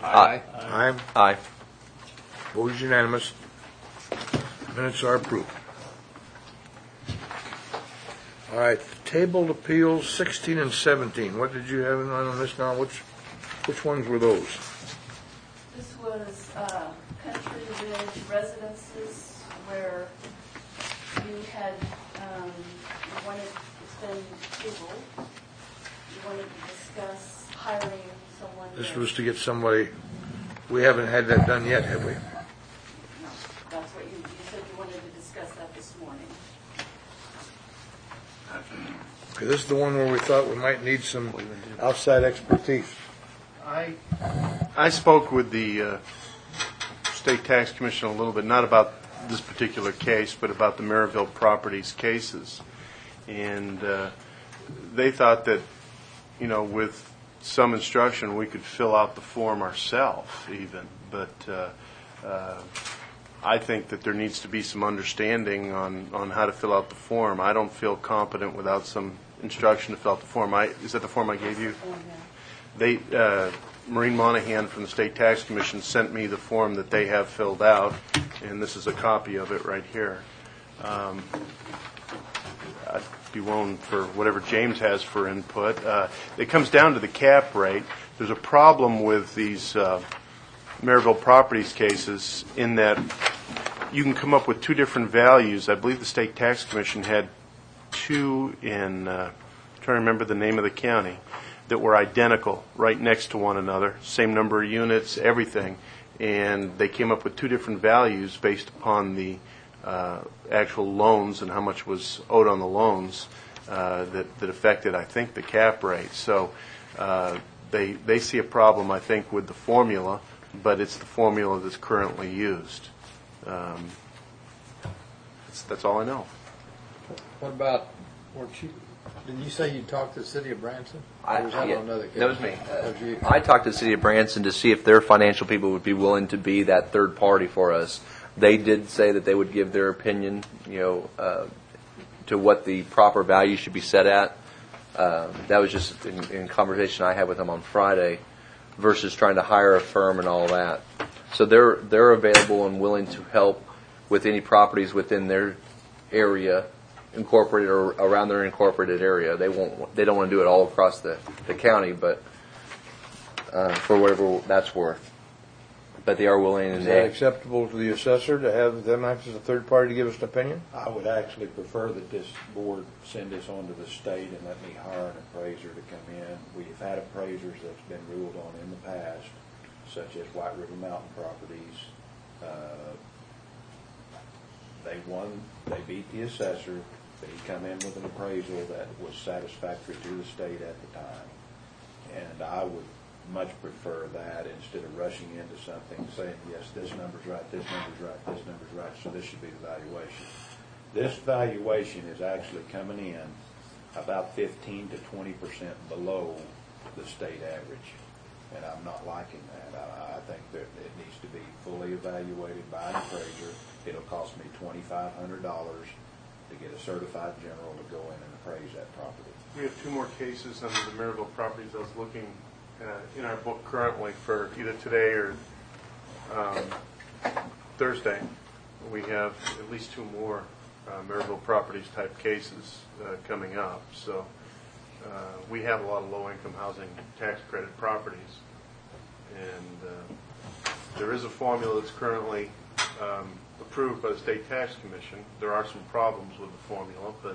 Aye. Aye. Aye. Vote is unanimous. Minutes are approved. All right, tabled appeals 16 and 17. What did you have on this now? Which ones were those? This was Country Ridge Residences, where you had you wanted, it's been tabled, you wanted to discuss hiring someone. This was to get somebody. We haven't had that done yet, have we? No, that's what you said you wanted to discuss that this morning. Okay, this is the one where we thought we might need some outside expertise. I spoke with the State Tax Commission a little bit, not about this particular case, but about the Maryville Properties cases. And they thought that, with some instruction, we could fill out the form ourselves even. But I think that there needs to be some understanding on how to fill out the form. I don't feel competent without some instruction to fill out the form. Is that the form I gave you? Maureen Monahan from the State Tax Commission sent me the form that they have filled out, and this is a copy of it right here. I'd be willing for whatever James has for input. It comes down to the cap rate. There's a problem with these Maryville Properties cases in that you can come up with two different values. I believe the State Tax Commission had two in, I'm trying to remember the name of the county, that were identical, right next to one another, same number of units, everything. And they came up with two different values based upon the actual loans and how much was owed on the loans that affected, I think, the cap rate. So they see a problem, I think, with the formula, but it's the formula that's currently used. That's all I know. What about, did you say you talked to the city of Branson? Or was that on another case? That was me. That was you. I talked to the city of Branson to see if their financial people would be willing to be that third party for us. They did say that they would give their opinion, to what the proper value should be set at. That was just in conversation I had with them on Friday, versus trying to hire a firm and all that. So they're available and willing to help with any properties within their area, incorporated or around their incorporated area. They don't want to do it all across the county, but for whatever that's worth. But they are willing. Is that acceptable to the assessor to have them act as a third party to give us an opinion? I would actually prefer that this board send this on to the state and let me hire an appraiser to come in. We've had appraisers that's been ruled on in the past, such as White River Mountain Properties. They won, they beat the assessor, but he come in with an appraisal that was satisfactory to the state at the time. And I would much prefer that instead of rushing into something saying, yes, this number's right, this number's right, this number's right, so this should be the valuation. This valuation is actually coming in about 15 to 20% below the state average, and I'm not liking that. I think that it needs to be fully evaluated by an appraiser. It'll cost me $2,500 to get a certified general to go in and appraise that property. We have two more cases under the Maryville Properties. I was looking in our book currently for either today or Thursday. We have at least two more Maryville Properties type cases coming up. So we have a lot of low-income housing tax credit properties. And there is a formula that's currently approved by the State Tax Commission. There are some problems with the formula, but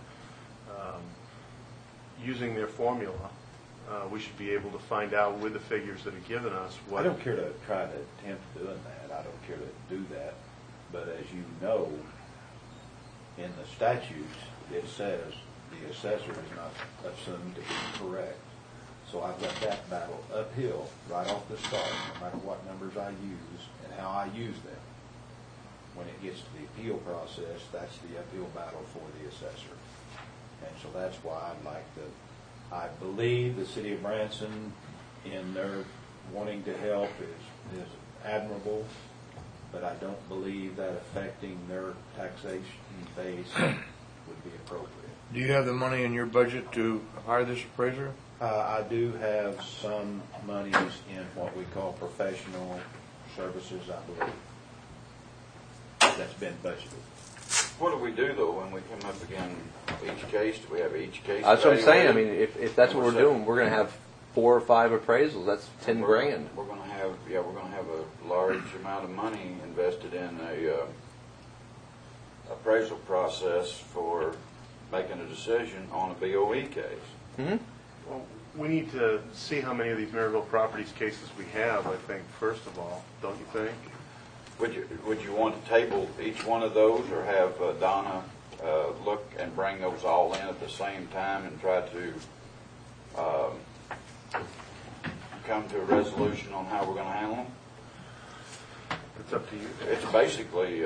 using their formula, we should be able to find out with the figures that are given us what... I don't care to try to attempt doing that. I don't care to do that. But as you know, in the statutes, it says the assessor is not assumed to be correct. So I've got that battle uphill right off the start, no matter what numbers I use and how I use them. When it gets to the appeal process, that's the uphill battle for the assessor. And so that's why I'd like to, I believe the city of Branson in their wanting to help is admirable, but I don't believe that affecting their taxation base would be appropriate. Do you have the money in your budget to hire this appraiser? I do have some monies in what we call professional services, I believe. That's been budgeted. What do we do though when we come up again each case? Do we have each case? That's what I'm saying. I mean, evaluated? if that's what we're doing, we're going to have 4 or 5 appraisals. That's 10 grand. We're going to have a large amount of money invested in a appraisal process for making a decision on a BOE case. Mm-hmm. Well, we need to see how many of these Maryville Properties cases we have, I think, first of all, don't you think? Would you want to table each one of those, or have Donna look and bring those all in at the same time and try to come to a resolution on how we're going to handle them? It's up to you. It's basically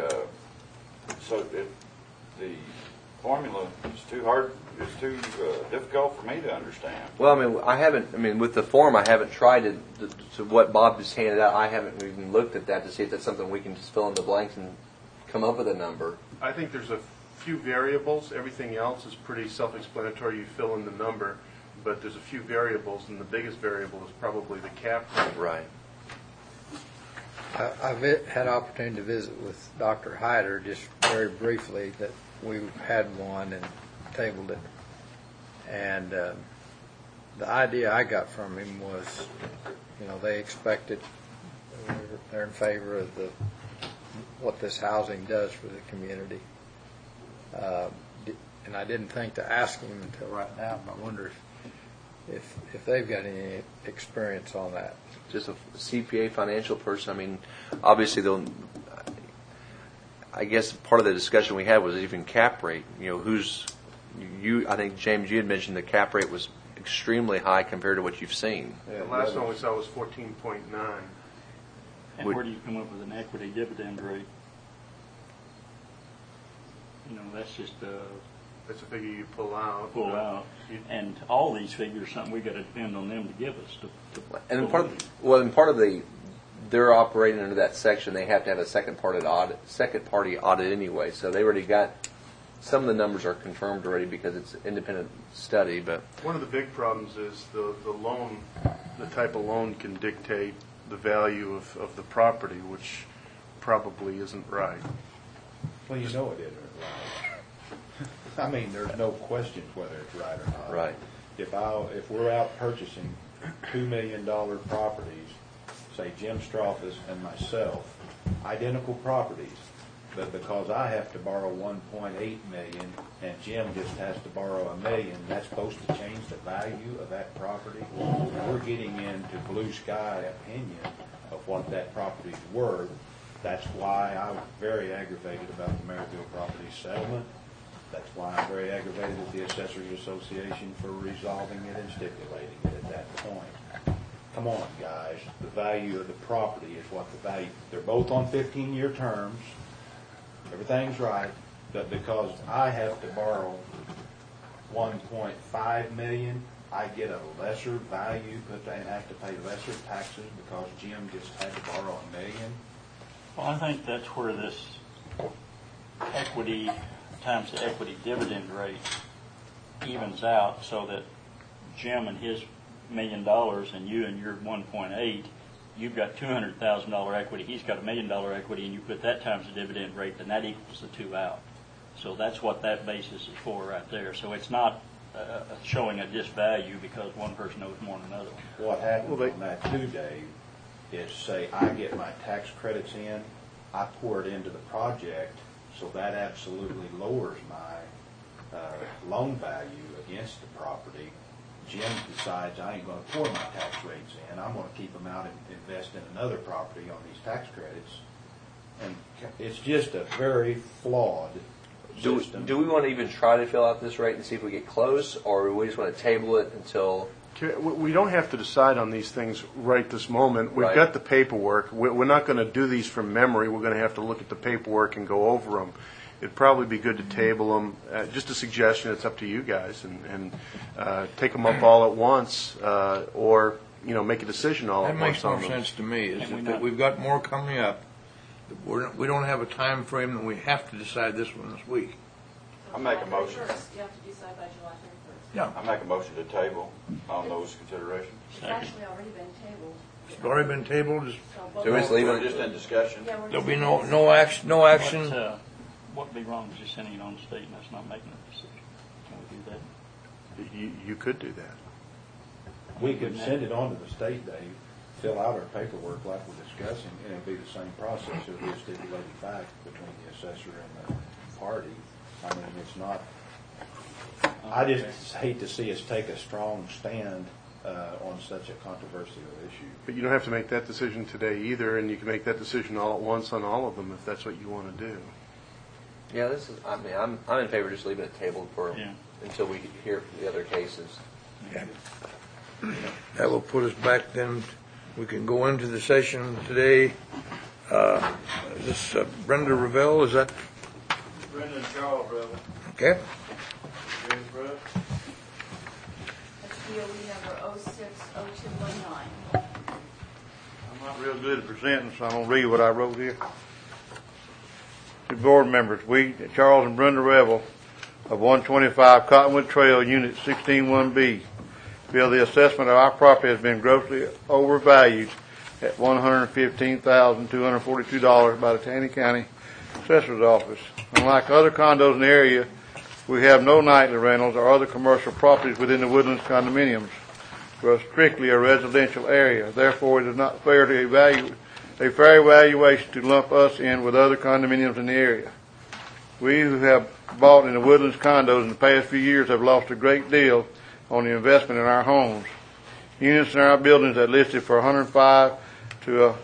the formula is too hard. It's too difficult for me to understand. Well, I mean, with the form, I haven't tried to what Bob just handed out. I haven't even looked at that to see if that's something we can just fill in the blanks and come up with a number. I think there's a few variables. Everything else is pretty self-explanatory. You fill in the number, but there's a few variables, and the biggest variable is probably the cap rate. Right. I've had opportunity to visit with Dr. Hyder just very briefly. That we've had one and tabled it, and the idea I got from him was, they expected, they're in favor of what this housing does for the community, and I didn't think to ask him until right now. But I wonder if they've got any experience on that. Just a CPA financial person. I mean, obviously I guess part of the discussion we had was even cap rate. I think, James, you had mentioned the cap rate was extremely high compared to what you've seen. The last one we saw was 14.9. And where do you come up with an equity dividend rate? That's just That's a figure you pull out. And all these figures, something we got to depend on them to give us. And part of they're operating under that section. They have to have a second party audit anyway. So they already got. Some of the numbers are confirmed already because it's an independent study. But one of the big problems is the loan, the type of loan can dictate the value of the property, which probably isn't right. Well, it isn't right. I mean, there's no question whether it's right or not. Right. If we're out purchasing $2 million properties, say Jim Strothus and myself, identical properties, but because I have to borrow $1.8 million and Jim just has to borrow $1 million, that's supposed to change the value of that property. We're getting into blue sky opinion of what that property's worth. That's why I'm very aggravated about the Maryville property settlement. That's why I'm very aggravated at the Assessors Association for resolving it and stipulating it at that point. Come on, guys. The value of the property is what the value. They're both on 15-year terms. Everything's right, but because I have to borrow $1.5 million, I get a lesser value, and have to pay lesser taxes because Jim just had to borrow $1 million. Well, I think that's where this equity times the equity dividend rate evens out, so that Jim and his $1 million and you and your 1.8, you've got $200,000 equity, he's got $1 million equity, and you put that times the dividend rate, then that equals the two out. So that's what that basis is for right there. So it's not showing a disvalue because one person owes more than another. What happens on that too, Dave, is say I get my tax credits in, I pour it into the project, so that absolutely lowers my loan value against the property. Jim decides I ain't going to pour my tax rates in. I'm going to keep them out and invest in another property on these tax credits. And it's just a very flawed system. Do we want to even try to fill out this rate and see if we get close, or we just want to table it until... We don't have to decide on these things right this moment. We've Right. got the paperwork. We're not going to do these from memory. We're going to have to look at the paperwork and go over them. It'd probably be good to table them. Just a suggestion. It's up to you guys, and take them up all at once, or make a decision all at That once makes more on them. sense to me, is that we've got more coming up. We don't have a time frame that we have to decide this one this week. I make a motion. You have to decide by July 31st. Yeah, I make a motion to table on those considerations. It's actually already been tabled. it's already been tabled. So we just leave We're it? just in discussion. Yeah, we're There'll just- be no action, no action. What'd be wrong with just sending it on the state and us not making a decision? Can we do that? You could do that. We could send it on to the state, Dave, fill out our paperwork like we're discussing, and it'd be the same process. It'd be a stipulated fact between the assessor and the party. I mean, it's not, I just hate to see us take a strong stand on such a controversial issue. But you don't have to make that decision today either, and you can make that decision all at once on all of them if that's what you want to do. Yeah, this is, I mean, I'm in favor of just leaving it tabled for, Yeah. until we hear the other cases. That will put us back then, we can go into the session today. This Brenda Revelle, is that, Brenda and Charles Revel, okay? James Russ. That's DOE number 060219. I'm not real good at presenting, so I'm gonna read what I wrote here. To board members, we, Charles and Brenda Revel of 125 Cottonwood Trail, Unit 161B, feel the assessment of our property has been grossly overvalued at $115,242 by the Taney County Assessor's Office. Unlike other condos in the area, we have no nightly rentals or other commercial properties within the Woodlands condominiums. We are strictly a residential area. Therefore, it is not fair to a fair evaluation to lump us in with other condominiums in the area. We who have bought in the Woodlands condos in the past few years have lost a great deal on the investment in our homes. Units in our buildings that listed for $105,000 to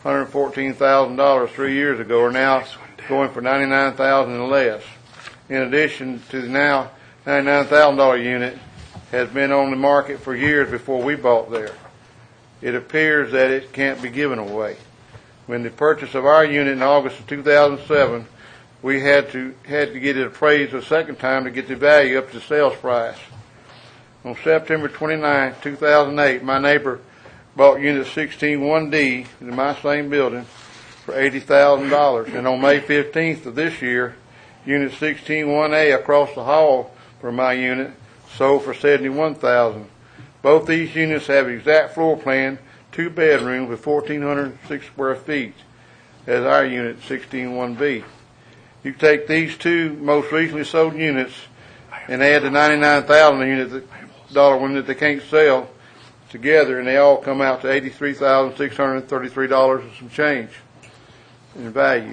$114,000 3 years ago are now going for $99,000 and less. In addition to the now $99,000 unit has been on the market for years before we bought there. It appears that it can't be given away. When the purchase of our unit in August of 2007, we had to get it appraised a second time to get the value up to sales price. On September 29, 2008, my neighbor bought Unit 161D in my same building for $80,000. And on May 15th of this year, Unit 161A across the hall from my unit sold for $71,000. Both these units have exact floor plan, 2 bedrooms with 1,406 square feet, as our unit 161B. You take these two most recently sold units and add the $99,000 unit one that they can't sell together, and they all come out to $83,633 and some change in value.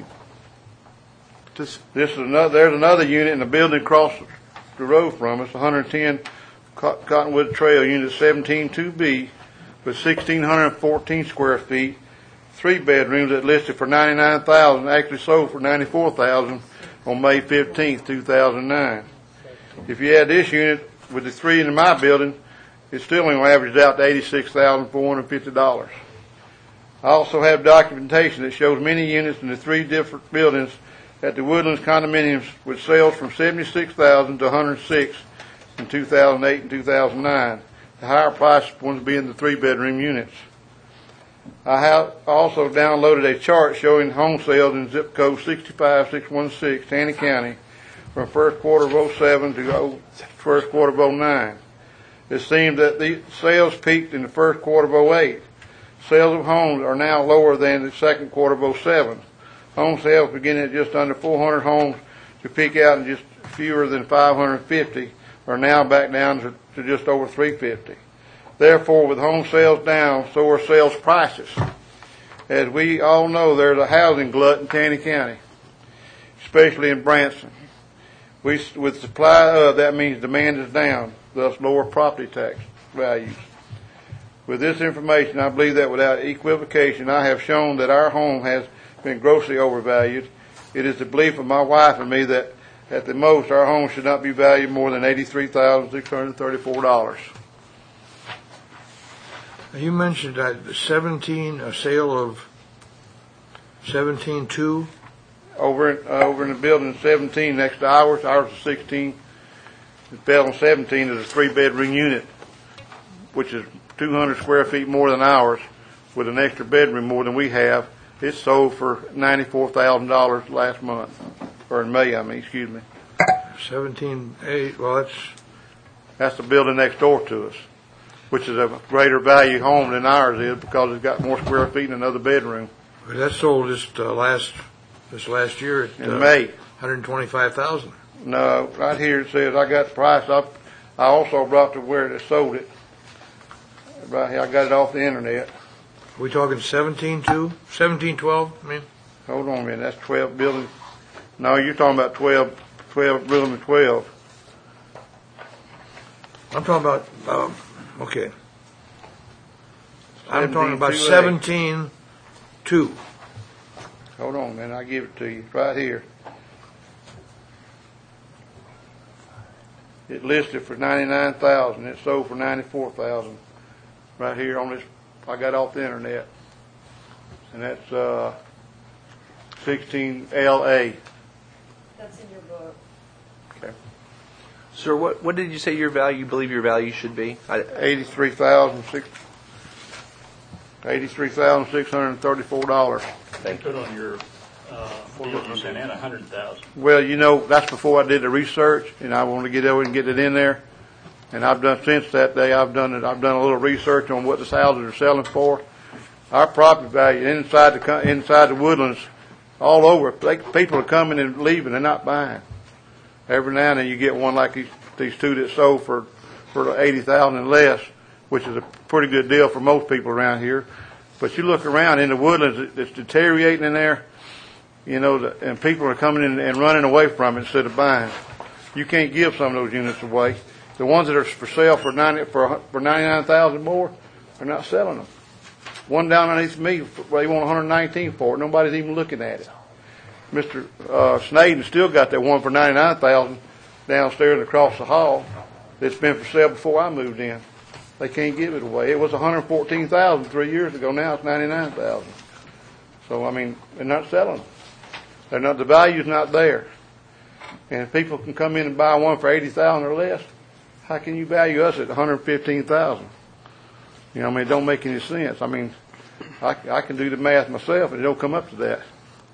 This is another. There's another unit in the building across the road from us, 110 Cottonwood Trail, Unit 172B, with 1,614 square feet, 3 bedrooms that listed for $99,000, actually sold for $94,000 on May 15th, 2009. If you add this unit with the 3 in my building, it still only averages out to $86,450. I also have documentation that shows many units in the 3 different buildings at the Woodlands condominiums with sales from $76,000 to $106,000 in 2008 and 2009. The higher price ones being the 3-bedroom units. I have also downloaded a chart showing home sales in zip code 65616, Taney County, from first quarter of 07 to first quarter of 09. It seems that the sales peaked in the first quarter of 08. Sales of homes are now lower than the second quarter of 07. Home sales beginning at just under 400 homes to peak out in just fewer than 550 are now back down to just over 350. Therefore, with home sales down, so are sales prices. As we all know, there's a housing glut in Taney County, especially in Branson. With supply up, that means demand is down, thus lower property tax values. With this information, I believe that without equivocation, I have shown that our home has been grossly overvalued. It is the belief of my wife and me that at the most our home should not be valued more than $83,634. You mentioned that a sale of 17.2. Over in the building 17 next to ours is 16. The building 17 is a 3-bedroom unit, which is 200 square feet more than ours, with an extra bedroom more than we have. It sold for $94,000 last month, or in May, excuse me. 17.8, well, That's the building next door to us, which is a greater value home than ours is because it's got more square feet and another bedroom. But that sold just this last year at In May. $125,000. No, right here it says I got the price. I also brought to where they sold it. Right here, I got it off the internet. We talking 1712? I mean, Hold on a minute, that's 12 buildings. No, you're talking about 12 building 12. I'm talking about okay. I'm talking about 17.2. 17.2. Hold on a minute, I'll give it to you. It's right here. It listed for $99,000. It sold for $94,000. Right here on this, I got off the internet, and that's 16 LA. That's in your book. Okay. Sir, what did you say you believe your value should be? $83,634. They put on your deal you sent in 100,000. Well, that's before I did the research, and I want to get over and get it in there. And I've done since that day. I've done a little research on what the houses are selling for. Our property value inside the Woodlands, all over, people are coming and leaving. They're not buying. Every now and then you get one like these two that sold for $80,000 and less, which is a pretty good deal for most people around here. But you look around in the Woodlands, it's deteriorating in there. And people are coming in and running away from it instead of buying. You can't give some of those units away. The ones that are for sale for $99,000 more, they're not selling them. One down underneath me, they want $119 for it. Nobody's even looking at it. Mr. Snaden still got that one for $99,000 downstairs across the hall. That's been for sale before I moved in. They can't give it away. It was $114,000 3 years ago. Now it's $99,000. So I mean, they're not selling them. They're not. The value's not there. And if people can come in and buy one for $80,000 or less, how can you value us at $115,000? I mean, it don't make any sense. I mean, I can do the math myself, and it don't come up to that.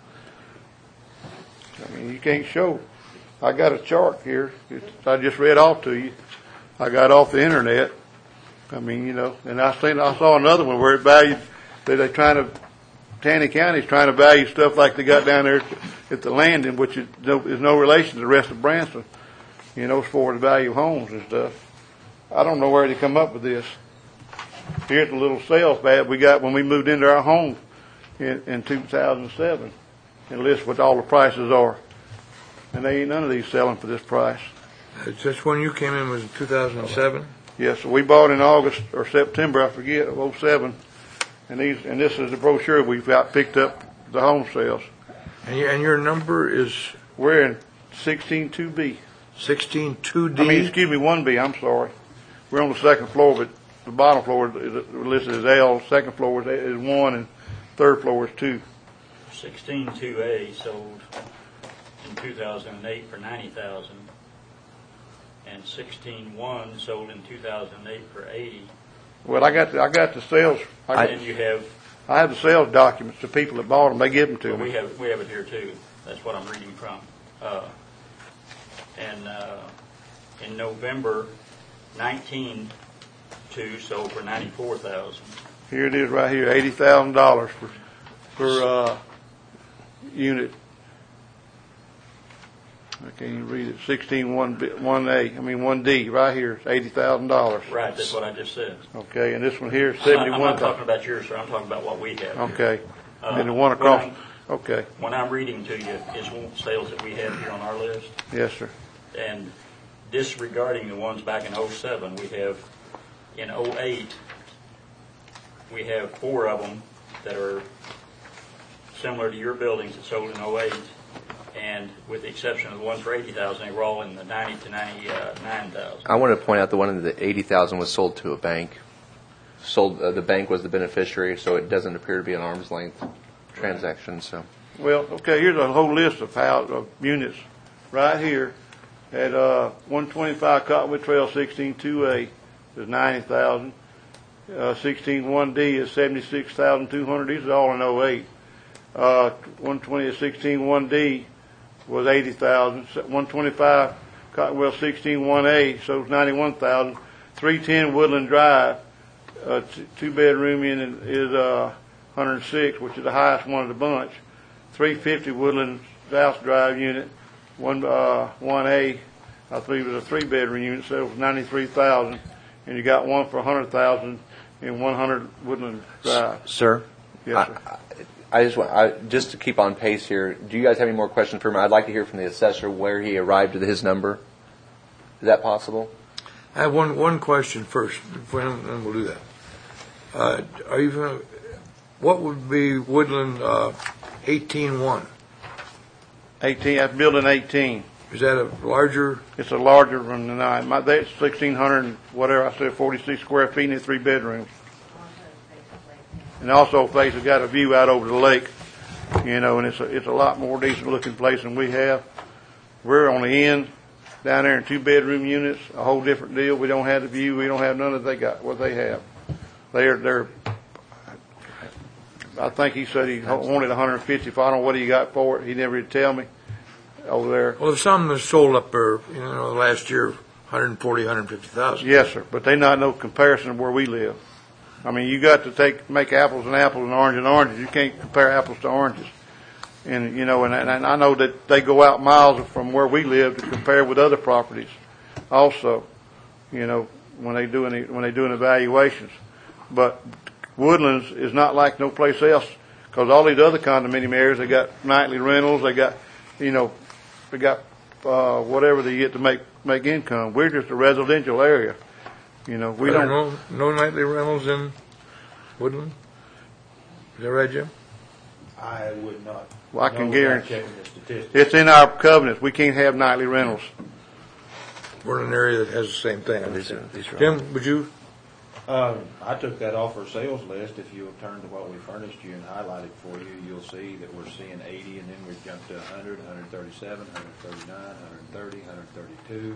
I mean, you can't show. I got a chart here. I just read off to you. I got off the internet. I mean, and I saw another one where it valued that Taney County's trying to value stuff like they got down there at the Landing, which is no relation to the rest of Branson. As far as the value of homes and stuff. I don't know where they come up with this. Here's the little sales pad we got when we moved into our home in 2007. And list what all the prices are. And they ain't none of these selling for this price. This one you came in was in 2007? Yes, so we bought in August or September, I forget, of 2007. And this is the brochure we've got picked up the home sales. And your number is? We're in 162B. 162D? I mean, excuse me, 1B, I'm sorry. We're on the second floor, but the bottom floor is listed as L, second floor is 1, and third floor is 2. 162A sold in 2008 for $90,000, and 161 sold in 2008 for $80,000. Well, I got the sales. And you have. I have the sales documents. The people that bought them, they give them to me. We have it here too. That's what I'm reading from. In November, 19 sold for $94,000. Here it is right here, $80,000 per unit. I can't even read it. 1D right here. It's $80,000. Right, that's what I just said. Okay, and this one here is $71,000. I'm not talking about yours, sir. I'm talking about what we have. Okay, and the one across. Okay. When I'm reading to you is sales that we have here on our list. Yes, sir. And disregarding the ones back in 07, we have in 08, we have 4 of them that are similar to your buildings that sold in 08. And with the exception of the ones for $80,000, they were all in the $90,000 to $99,000. I want to point out the one in the $80,000 was sold to a bank. The bank was the beneficiary, so it doesn't appear to be an arm's length transaction. So, well, okay. Here's a whole list of units right here at 125 Cottonwood Trail, 162A is $90,000. 161D is $76,200. These are all in 08. 120 to 161D was $80,000. 125 Cottonwell 161A, shows 91,000. 310 Woodland Drive, two-bedroom unit is 106, which is the highest one of the bunch. 350 Woodland South Drive unit, 1A, I believe it was a three-bedroom unit, so it was 93,000. And you got one for 100,000 in 100 Woodland Drive. Sir? Yes, sir. I just want, just to keep on pace here, do you guys have any more questions for me? I'd like to hear from the assessor where he arrived at his number. Is that possible? I have one question first, and we'll do that. Are you gonna, what would be Woodland 18-1? 18, that's building 18. Is that a larger? It's a larger one than I. That's 1,600 and whatever I said, 46 square feet and it's 3 bedrooms. And also place has got a view out over the lake, you know, and it's a lot more decent looking place than we have. We're on the end down there in 2-bedroom units, a whole different deal. We don't have the view. We don't have none of they got what they have. They're. I think he said he wanted 150. If I don't know what he got for it, he never did tell me over there. Well, there's some that sold up there, you know, last year, 140, 150,000. Yes, sir, but they not no comparison to where we live. I mean, you got to make apples and apples and oranges. You can't compare apples to oranges. And, you know, and I know that they go out miles from where we live to compare with other properties also, you know, when they doing evaluations. But Woodlands is not like no place else, because all these other condominium areas, they got nightly rentals, they got, you know, they got whatever they get to make income. We're just a residential area. You know, we don't. No nightly rentals in Woodland? Is that right, Jim? I would not. Well, I can know guarantee. without checking the statistics. It's in our covenants. We can't have nightly rentals. We're in an area that has the same thing. These are- Jim, would you? I took that off our sales list. If you turn to what we furnished you and highlighted for you, you'll see that we're seeing 80, and then we jumped to 100, 137, 139, 130, 132,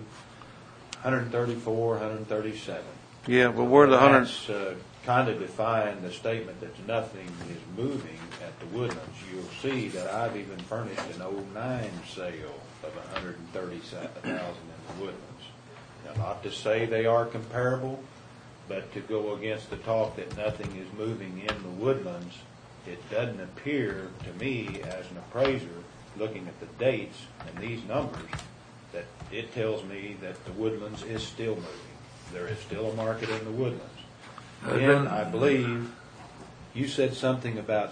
134, 137. Yeah, but we're the hundred. That's kind of defying the statement that nothing is moving at the Woodlands. You'll see that I've even furnished an 09 sale of 137,000 in the Woodlands. Now, not to say they are comparable, but to go against the talk that nothing is moving in the Woodlands, it doesn't appear to me as an appraiser, looking at the dates and these numbers, that it tells me that the Woodlands is still moving. There is still a market in the Woodlands. Then I believe you said something about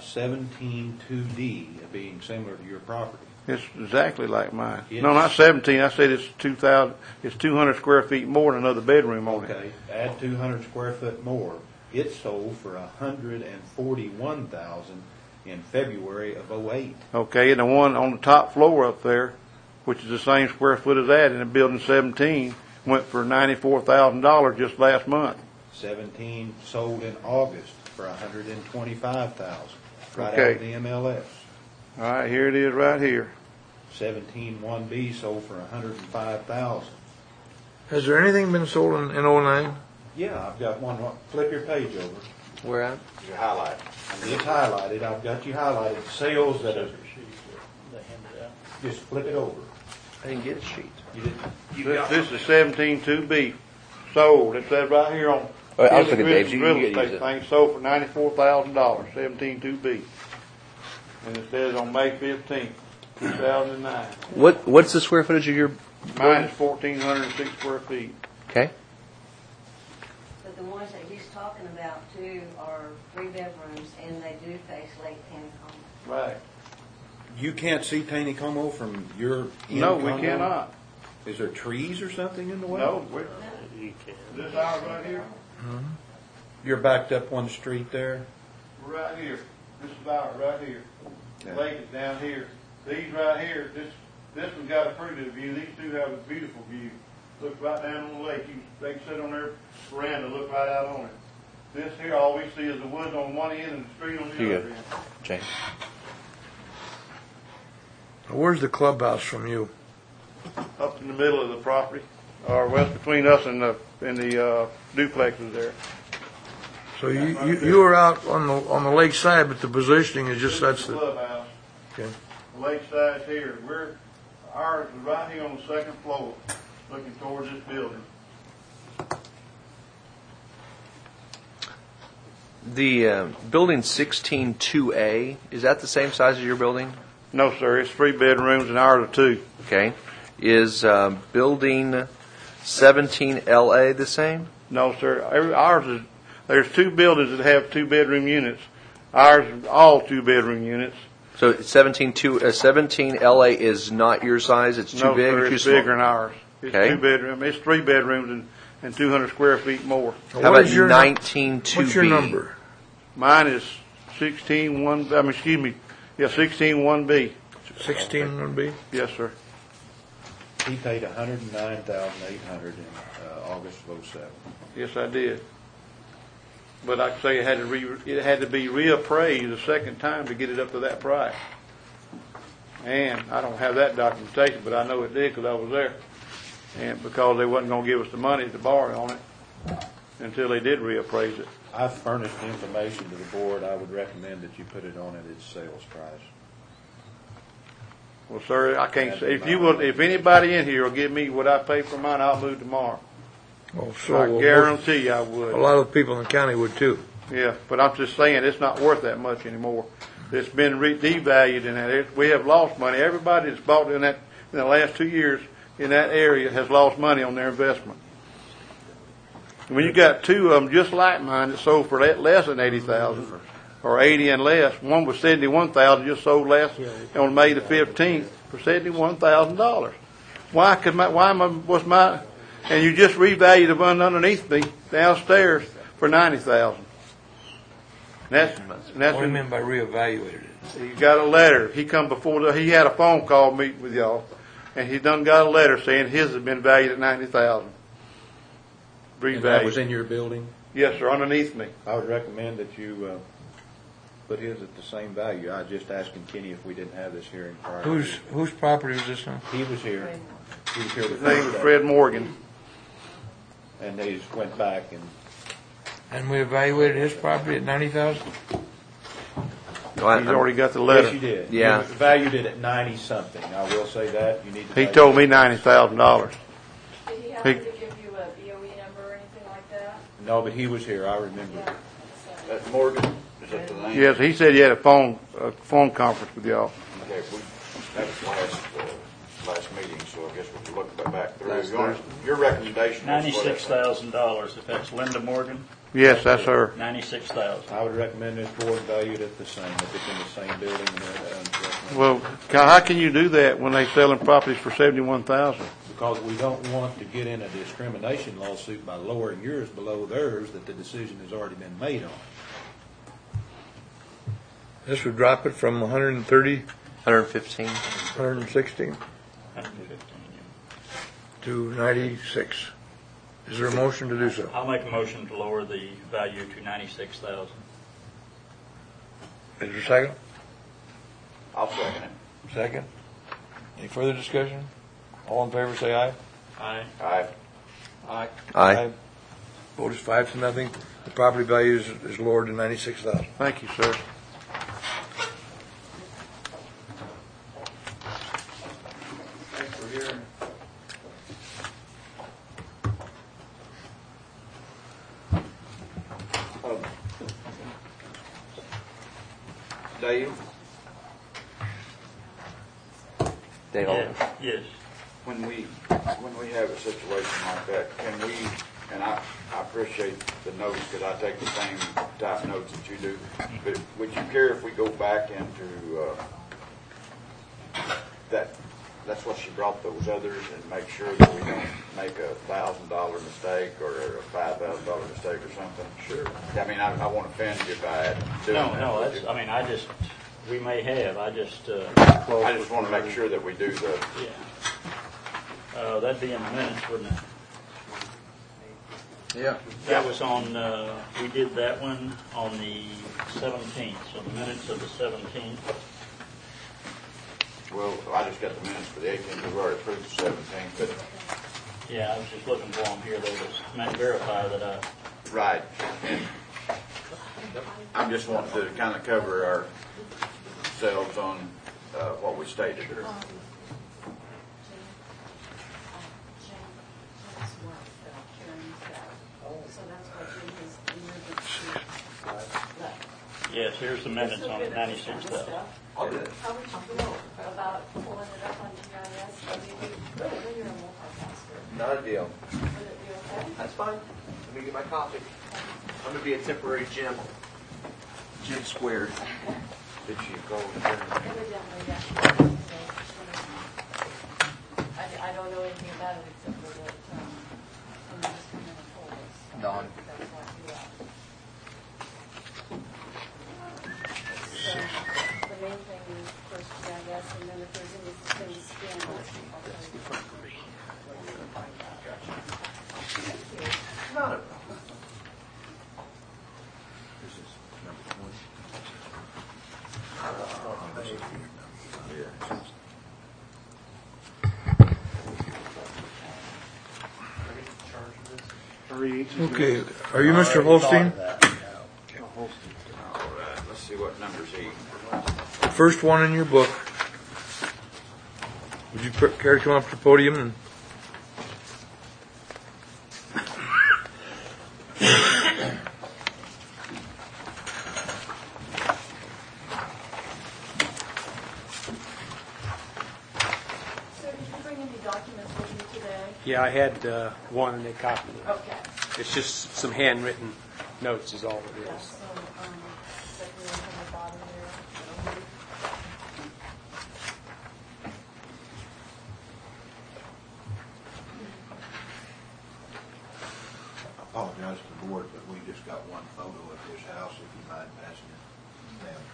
17-2D being similar to your property. It's exactly like mine. No, not 17. I said it's 2,000. It's 200 square feet more than another bedroom on it. Okay, add 200 square foot more. It sold for $141,000 in February of 08. Okay, and the one on the top floor up there, which is the same square foot as that in the building 17, went for $94,000 just last month. 17 sold in August for $125,000. Right Okay. out of the MLS. All right, here it is right here. 17-1B sold for $105,000. Has there anything been sold in 09? Yeah, I've got one. Flip your page over. Where at? You highlight. It's highlighted. I've got you highlighted. Sales that are, They handed out. just flip it over. I didn't get a sheet. You didn't. You got This is 17-2B. Sold. It says right here on Oh, I was looking at Dave's. You real can use estate it. thing. Sold for $94,000. 17-2B. And it says on May 15th, 2009. What's the square footage of your? Mine is 1,406 square feet. Okay. But the ones that he's talking about too are 3 bedrooms, and they do face Lake Taneycomo. Right. You can't see Taneycomo from your No, we condo? cannot. Is there trees or something in the way? No, You can. this house right here. You're backed up one street there? We're right here. This is ours right here. Yeah. Lake is down here. These right here, this one's got a pretty good view. These two have a beautiful view. Look right down on the lake. They can sit on their veranda, look right out on it. This here, all we see is the woods on one end and the street on the Here you other go. end. James. Where's the clubhouse from you? Up in the middle of the property, or west between us and the duplexes there. So you were out on the lake side, but the positioning is just that's the. Clubhouse. Okay. The lake side's here. Ours is right here on the second floor. looking towards this building. The building 162A, is that the same size as your building? No, sir, it's 3 bedrooms and ours are 2. Okay. Is building 17LA the same? No, sir, ours is, there's 2 buildings that have 2-bedroom units. Ours is all 2-bedroom units. So 17LA is not your size? It's too No, big sir, or too it's small? bigger than ours. It's Okay. 2-bedroom, it's 3 bedrooms and 200 square feet more. How What about is your 192B? What's your number? Mine is 161B. 16B? Yes, sir. He paid $109,800 in August of '07. Yes, I did. But like I say, it had to be reappraised a second time to get it up to that price. And I don't have that documentation, but I know it did because I was there. And because they wasn't going to give us the money to borrow on it until they did reappraise it. I've furnished information to the board. I would recommend that you put it on at its sales price. Well, sir, I can't say. If anybody in here will give me what I pay for mine, I'll move tomorrow. Oh, I so guarantee you I would. a lot of people in the county would too. Yeah, but I'm just saying it's not worth that much anymore. It's been devalued in that. We have lost money. Everybody that's bought in the last 2 years in that area has lost money on their investment. When you got 2 of them just like mine that sold for less than $80,000 or 80 and less, one was $71,000 just sold last on May the 15th for $71,000. And you just revalued the one underneath me downstairs for $90,000. That's What do you mean by reevaluated it? he got a letter. He come before he had a phone call meeting with y'all, and he done got a letter saying his has been valued at $90,000. And that was Revalued. in your building? Yes, sir, underneath me. I would recommend that you put his at the same value. I was just asking Kenny if we didn't have this hearing prior. Whose property was this now? He was here. He was here the His name first was day. Fred Morgan. And they just went back and And we evaluated his property at 90,000? He's already got the letter. yes, you did. Yeah. You valued it at 90 something. I will say that. You need to. He value told it. me $90,000. Did he have He- to give you a BOE number or anything like that? No, but he was here. I remember. Yeah. That's Morgan, is that the name? Yes, he said he had a phone conference with y'all. Okay, that was last meeting, so I guess we can look back through. Last Your recommendation is what? $96,000, if that's Linda Morgan, Yes, that's her. $96,000. I would recommend this board value it at the same, if it's in the same building. Well, how can you do that when they selling properties for $71,000? Because we don't want to get in a discrimination lawsuit by lowering yours below theirs that the decision has already been made on. This would drop it from 130, 115. 116 to 96. Is there a motion to do so? I'll make a motion to lower the value to $96,000. Is there a second? I'll second it. Second. Any further discussion? All in favor, say aye. Aye. Aye. Aye. Vote is 5-0. The property value is lowered to 96,000. Thank you, sir. Thanks for hearing. Dave, Dave Oliver. Yes. when we have a situation like that, can we, and I appreciate the notes because I take the same type notes that you do, but would you care if we go back into that's what she brought those others and make sure that we don't make a $1,000 mistake or a $5,000 mistake or something? Sure. I mean, I won't offend you by doing that. No, that's, I mean, we may have, I just want to make sure that we do the, yeah. That'd be in the minutes, wouldn't it? Yeah. That was on, we did that one on the 17th, so the minutes of the 17th. well, I just got the minutes for the 18th, we've already approved the 17th, but. Yeah, I was just looking for them here, they just might verify that I, Right. And I'm just wanting to kind of cover ourselves on what we stated here. Yes, here's the minutes on the 96,000. I'll do it. How would you feel about pulling it up on GIS? I mean, you're a multitasker. Not a deal. Would it be okay? That's fine. Let me get my coffee. I'm gonna be a temporary Jim. Jim squared. Did she go there? Evidently, yeah. I don't know anything about it except for that, I'm just going to pull this. Dawn. That's why you asked. So, the main thing is first GIS, and then if there's anything scanned, I'll tell you. Not a Okay, are you Mr. Holstein? All right, let's see what number's he. First one in your book. Would you care to come up to the podium and So did you bring any documents with you today? Yeah, I had one and they copied it. Okay. It's just some handwritten notes is all it Yeah, is. so, second one from the bottom there. I apologize to the board, but we just got one photo of his house, if you mind passing it down.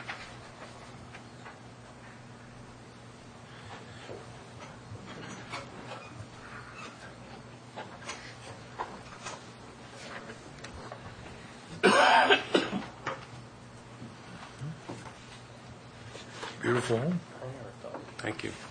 beautiful home? Thank you.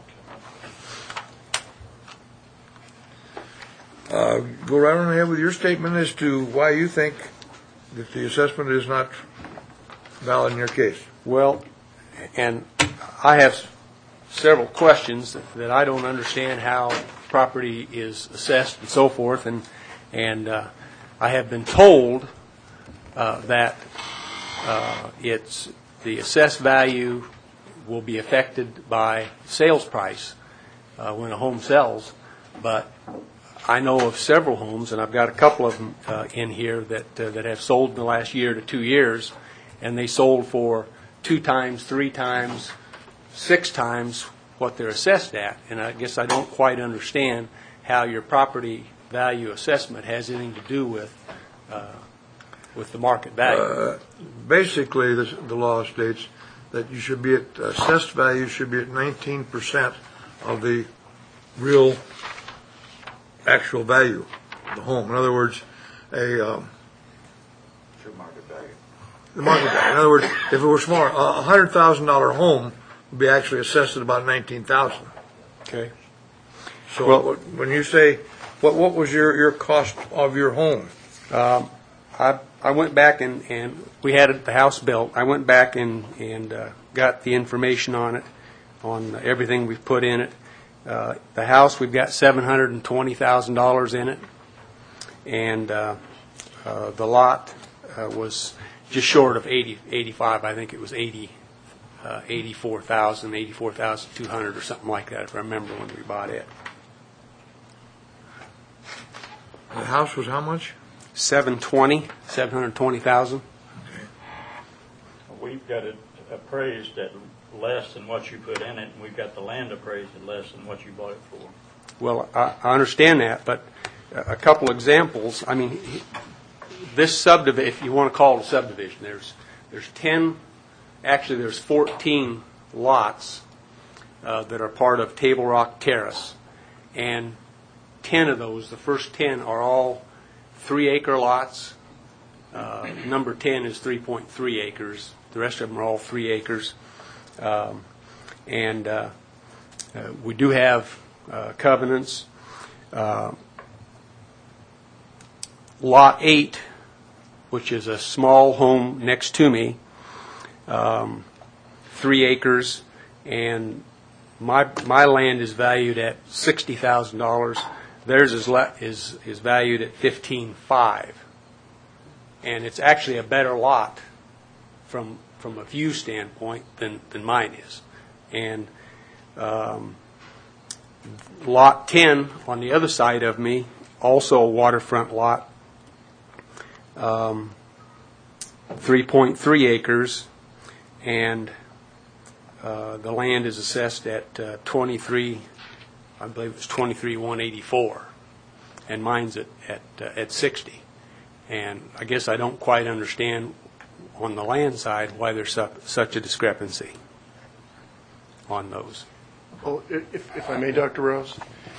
Go right on ahead with your statement as to why you think that the assessment is not valid in your case. Well, and I have several questions that I don't understand how property is assessed and so forth, and I have been told that it's the assessed value will be affected by sales price when a home sells, but I know of several homes, and I've got a couple of them in here that have sold in the last year to 2 years, and they sold for 2 times, 3 times, 6 times what they're assessed at. And I guess I don't quite understand how your property value assessment has anything to do with the market value. Basically, the law states that you should be at, assessed value should be at 19% of the real actual value of the home. In other words, True market value. the market value. In other words, if it were smaller, a $100,000 home would be actually assessed at about $19,000. Okay. So Well- when you say, what was your cost of your home? I went back and we had the house built. I went back and got the information on it, on everything we've put in it. The house, we've got $720,000 in it, and the lot was just short of 85. I think it was 84,200 or something like that, if I remember when we bought it. The house was how much? 720,000. We've got it appraised at less than what you put in it, and we've got the land appraised at less than what you bought it for. Well, I understand that, but a couple examples. I mean, this subdivision, if you want to call it a subdivision, there's 10, actually there's 14 lots that are part of Table Rock Terrace, and 10 of those, the first 10 are all 3-acre lots. Number 10 is 3.3 acres. The rest of them are all 3 acres. And we do have covenants. Lot 8, which is a small home next to me, 3 acres, and my land is valued at $60,000. Theirs is valued at $15,500, and it's actually a better lot from a view standpoint than mine is. And Lot 10 on the other side of me, also a waterfront lot, 3.3 acres, and the land is assessed at 23, I believe it's 23,184, and mine's at 60. And I guess I don't quite understand on the land side why there's such a discrepancy on those. Well, if I may, Dr. Rose,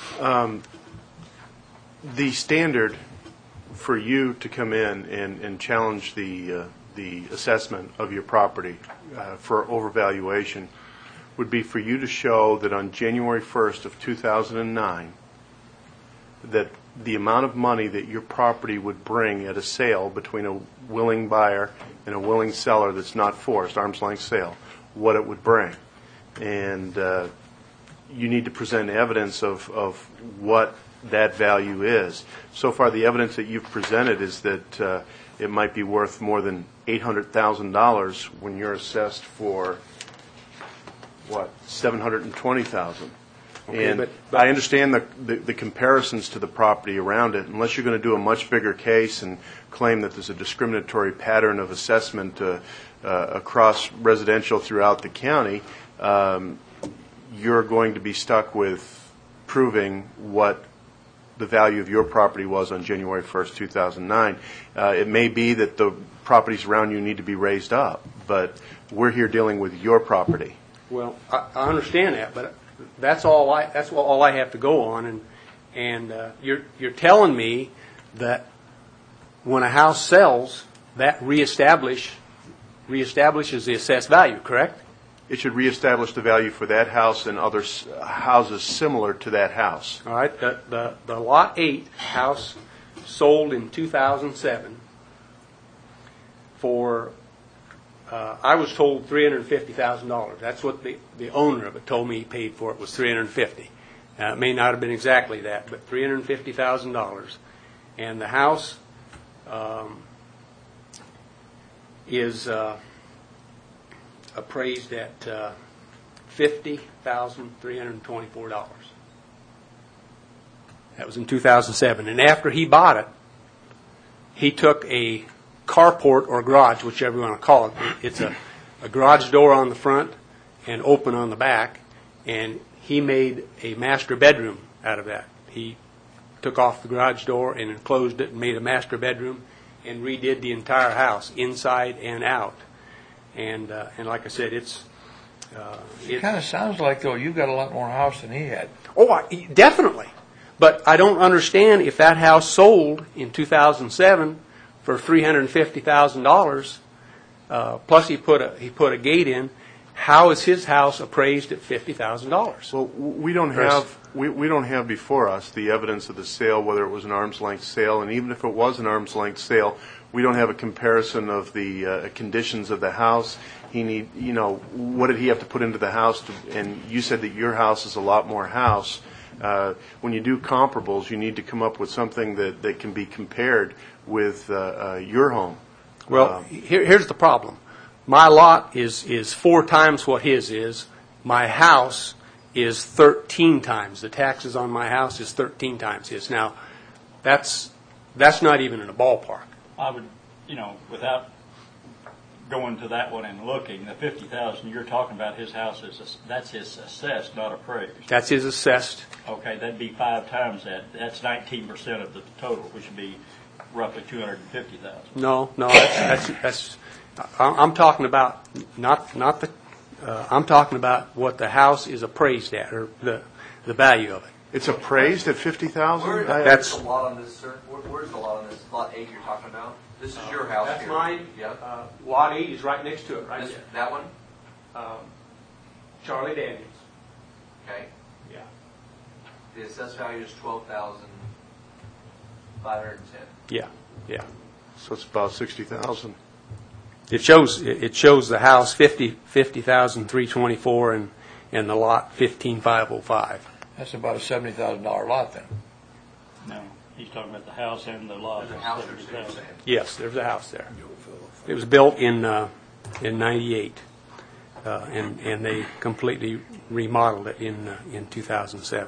the standard for you to come in and challenge the assessment of your property for overvaluation would be for you to show that on January 1st of 2009, that the amount of money that your property would bring at a sale between a willing buyer and a willing seller that's not forced, arm's length sale, what it would bring. And you need to present evidence of what that value is. So far, the evidence that you've presented is that it might be worth more than $800,000 when you're assessed for, what, $720,000. Okay, and but I understand the comparisons to the property around it. Unless you're going to do a much bigger case and claim that there's a discriminatory pattern of assessment across residential throughout the county, you're going to be stuck with proving what the value of your property was on January 1st, 2009. It may be that the properties around you need to be raised up, but we're here dealing with your property. Well, I understand that, but that's all I have to go on, and you're telling me that when a house sells, that reestablishes the assessed value, correct? It should reestablish the value for that house and other houses similar to that house. All right. The Lot 8 house sold in 2007 for, I was told $350,000. That's what the owner of it told me he paid for it, was $350,000. It may not have been exactly that, but $350,000. And the house is appraised at $50,324. That was in 2007. And after he bought it, he took a carport or garage, whichever you want to call it. It's a garage door on the front and open on the back, and he made a master bedroom out of that. He took off the garage door and enclosed it and made a master bedroom and redid the entire house, inside and out. And like I said, It kind of sounds like, though, you've got a lot more house than he had. Oh, definitely. But I don't understand if that house sold in 2007 for $350,000, plus he put a gate in. How is his house appraised at $50,000? Well, we don't have before us the evidence of the sale, whether it was an arm's length sale, and even if it was an arm's length sale, we don't have a comparison of the conditions of the house. What did he have to put into the house? And you said that your house is a lot more house. When you do comparables, you need to come up with something that can be compared with your home. Well, here's the problem. My lot is 4 times what his is. My house is 13 times. The taxes on my house is 13 times his. Now, that's not even in a ballpark. I would, without going to that one and looking, the $50,000 you're talking about, his house that's his assessed, not appraised. That's his assessed. Okay, that'd be 5 times that. That's 19% of the total, which would be roughly $250,000. No, that's. I'm talking about not the. I'm talking about what the house is appraised at, or the value of it. It's appraised at $50,000. That's the lot on this, sir. Where's the lot on this? Lot 8 you're talking about? This is your house. That's here. mine. Yep. Lot 8 is right next to it, right This, there. that one. Charlie Daniels. Okay. Yeah. The assessed value is $12,510. Yeah. So it's about $60,000. It shows the house $50,324 and the lot $15,505. That's about a $70,000 lot then. No, he's talking about the house and the lot. There's a house there, too, you're saying? Yes, there's a house there. It was built in in '98, and they completely remodeled it in 2007.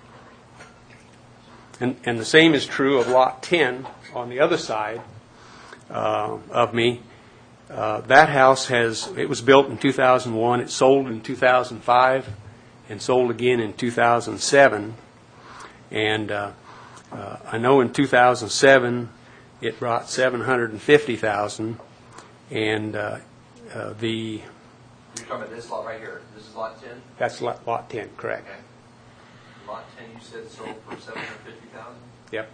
And the same is true of Lot 10 on the other side of me. That house it was built in 2001. It sold in 2005 and sold again in 2007. And I know in 2007 it brought $750,000, and You're talking about this lot right here. This is lot 10? that's lot 10, correct? Okay. Lot 10, you said sold for $750,000? Yep.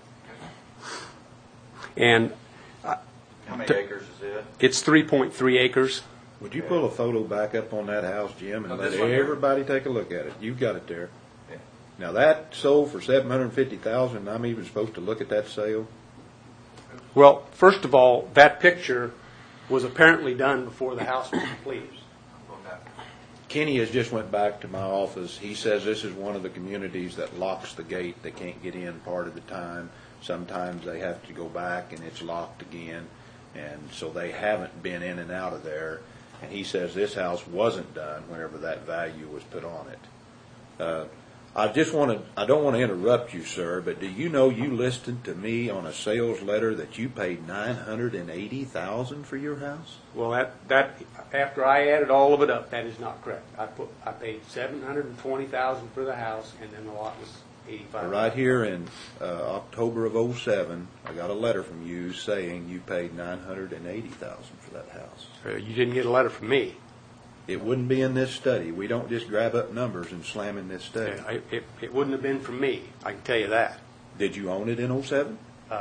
And How many acres is it? it's 3.3 acres. Would you pull a photo back up on that house, Jim, and Of let this one here? everybody take a look at it? You've got it there. Yeah. Now, that sold for $750,000, I'm even supposed to look at that sale? Well, first of all, that picture was apparently done before the house was completed. Going back. Kenny has just went back to my office. He says this is one of the communities that locks the gate. They can't get in part of the time. Sometimes they have to go back and it's locked again. And so they haven't been in and out of there. And he says this house wasn't done whenever that value was put on it. I don't want to interrupt you, sir, but do you know you listed to me on a sales letter that you paid $980,000 for your house? Well, that after I added all of it up, that is not correct. I paid $720,000 for the house, and then the lot was $85,000. Right here in October of '07, I got a letter from you saying you paid $980,000 for that house. You didn't get a letter from me. It wouldn't be in this study. We don't just grab up numbers and slam in this study. It wouldn't have been from me, I can tell you that. Did you own it in '07?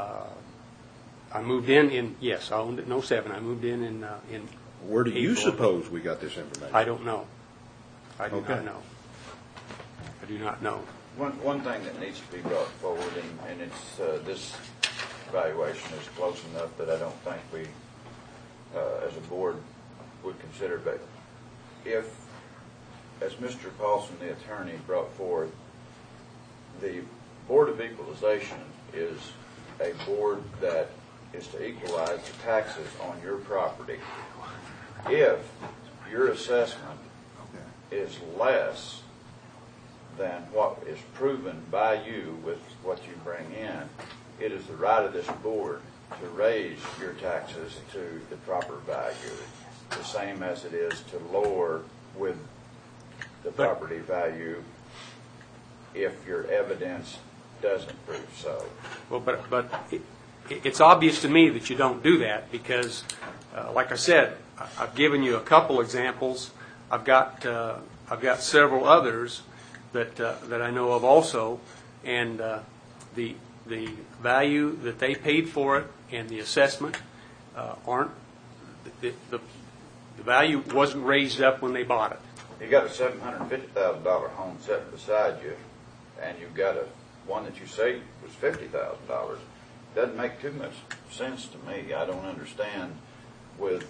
I moved in, yes, I owned it in '07. I moved in Where do you April. suppose we got this information? I don't know. I do Okay. not know. I do not know. One thing that needs to be brought forward, and it's, this evaluation is close enough that I don't think we, as a board, would consider, but if, as Mr. Paulson, the attorney, brought forward, the Board of Equalization is a board that is to equalize the taxes on your property. If your assessment is less than what is proven by you with what you bring in, it is the right of this board to raise your taxes to the proper value, the same as it is to lower with the property value if your evidence doesn't prove so. Well, but it's obvious to me that you don't do that because, like I said, I've given you a couple examples. I've got several others that I know of also, and the value that they paid for it and the assessment aren't the value wasn't raised up when they bought it. You got a $750,000 home sitting beside you, and you've got one that you say was $50,000. Doesn't make too much sense to me. I don't understand with.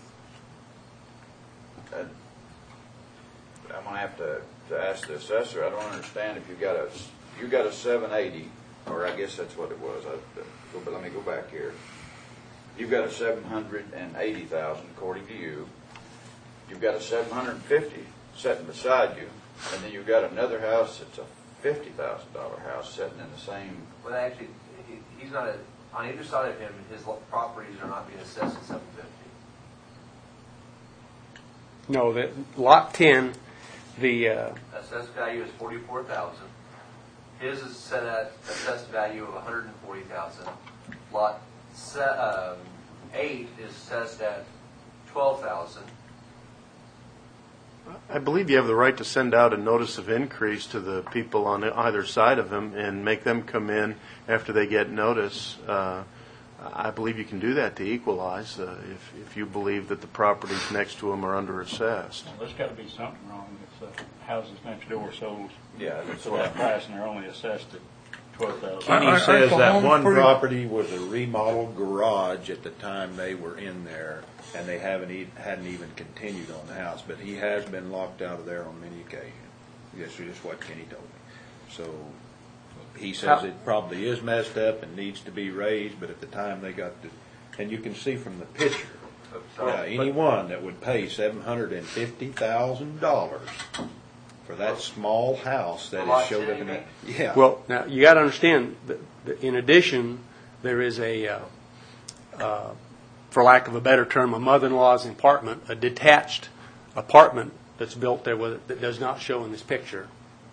I'm gonna have to ask the assessor. I don't understand if you got a 780, or I guess that's what it was. But let me go back here. You've got a $780,000 according to you. You've got a $750 sitting beside you, and then you've got another house that's a $50,000 house sitting in the same. Well, actually, he's not on either side of him. His properties are not being assessed at $750. No, that lot 10, the Assessed value is $44,000. His is set at assessed value of $140,000. Lot 8 is assessed at $12,000. I believe you have the right to send out a notice of increase to the people on either side of them and make them come in after they get notice. I believe you can do that to equalize if you believe that the properties next to them are under-assessed. Well, there's got to be something wrong if the houses next door sold Yeah, that's for what that price and they're only assessed at $12,000. Kenny says that home one pretty- property was a remodeled garage at the time they were in there, and they hadn't even continued on the house, but he has been locked out of there on many occasions. That's just what Kenny told me. So he says it probably is messed up and needs to be raised, but at the time they got and you can see from the picture, Yeah, anyone that would pay $750,000 for that small house that is showed up in that, yeah. Well, now, you got to understand, that in addition, there is for lack of a better term, a mother-in-law's apartment, a detached apartment that's built there that does not show in this picture.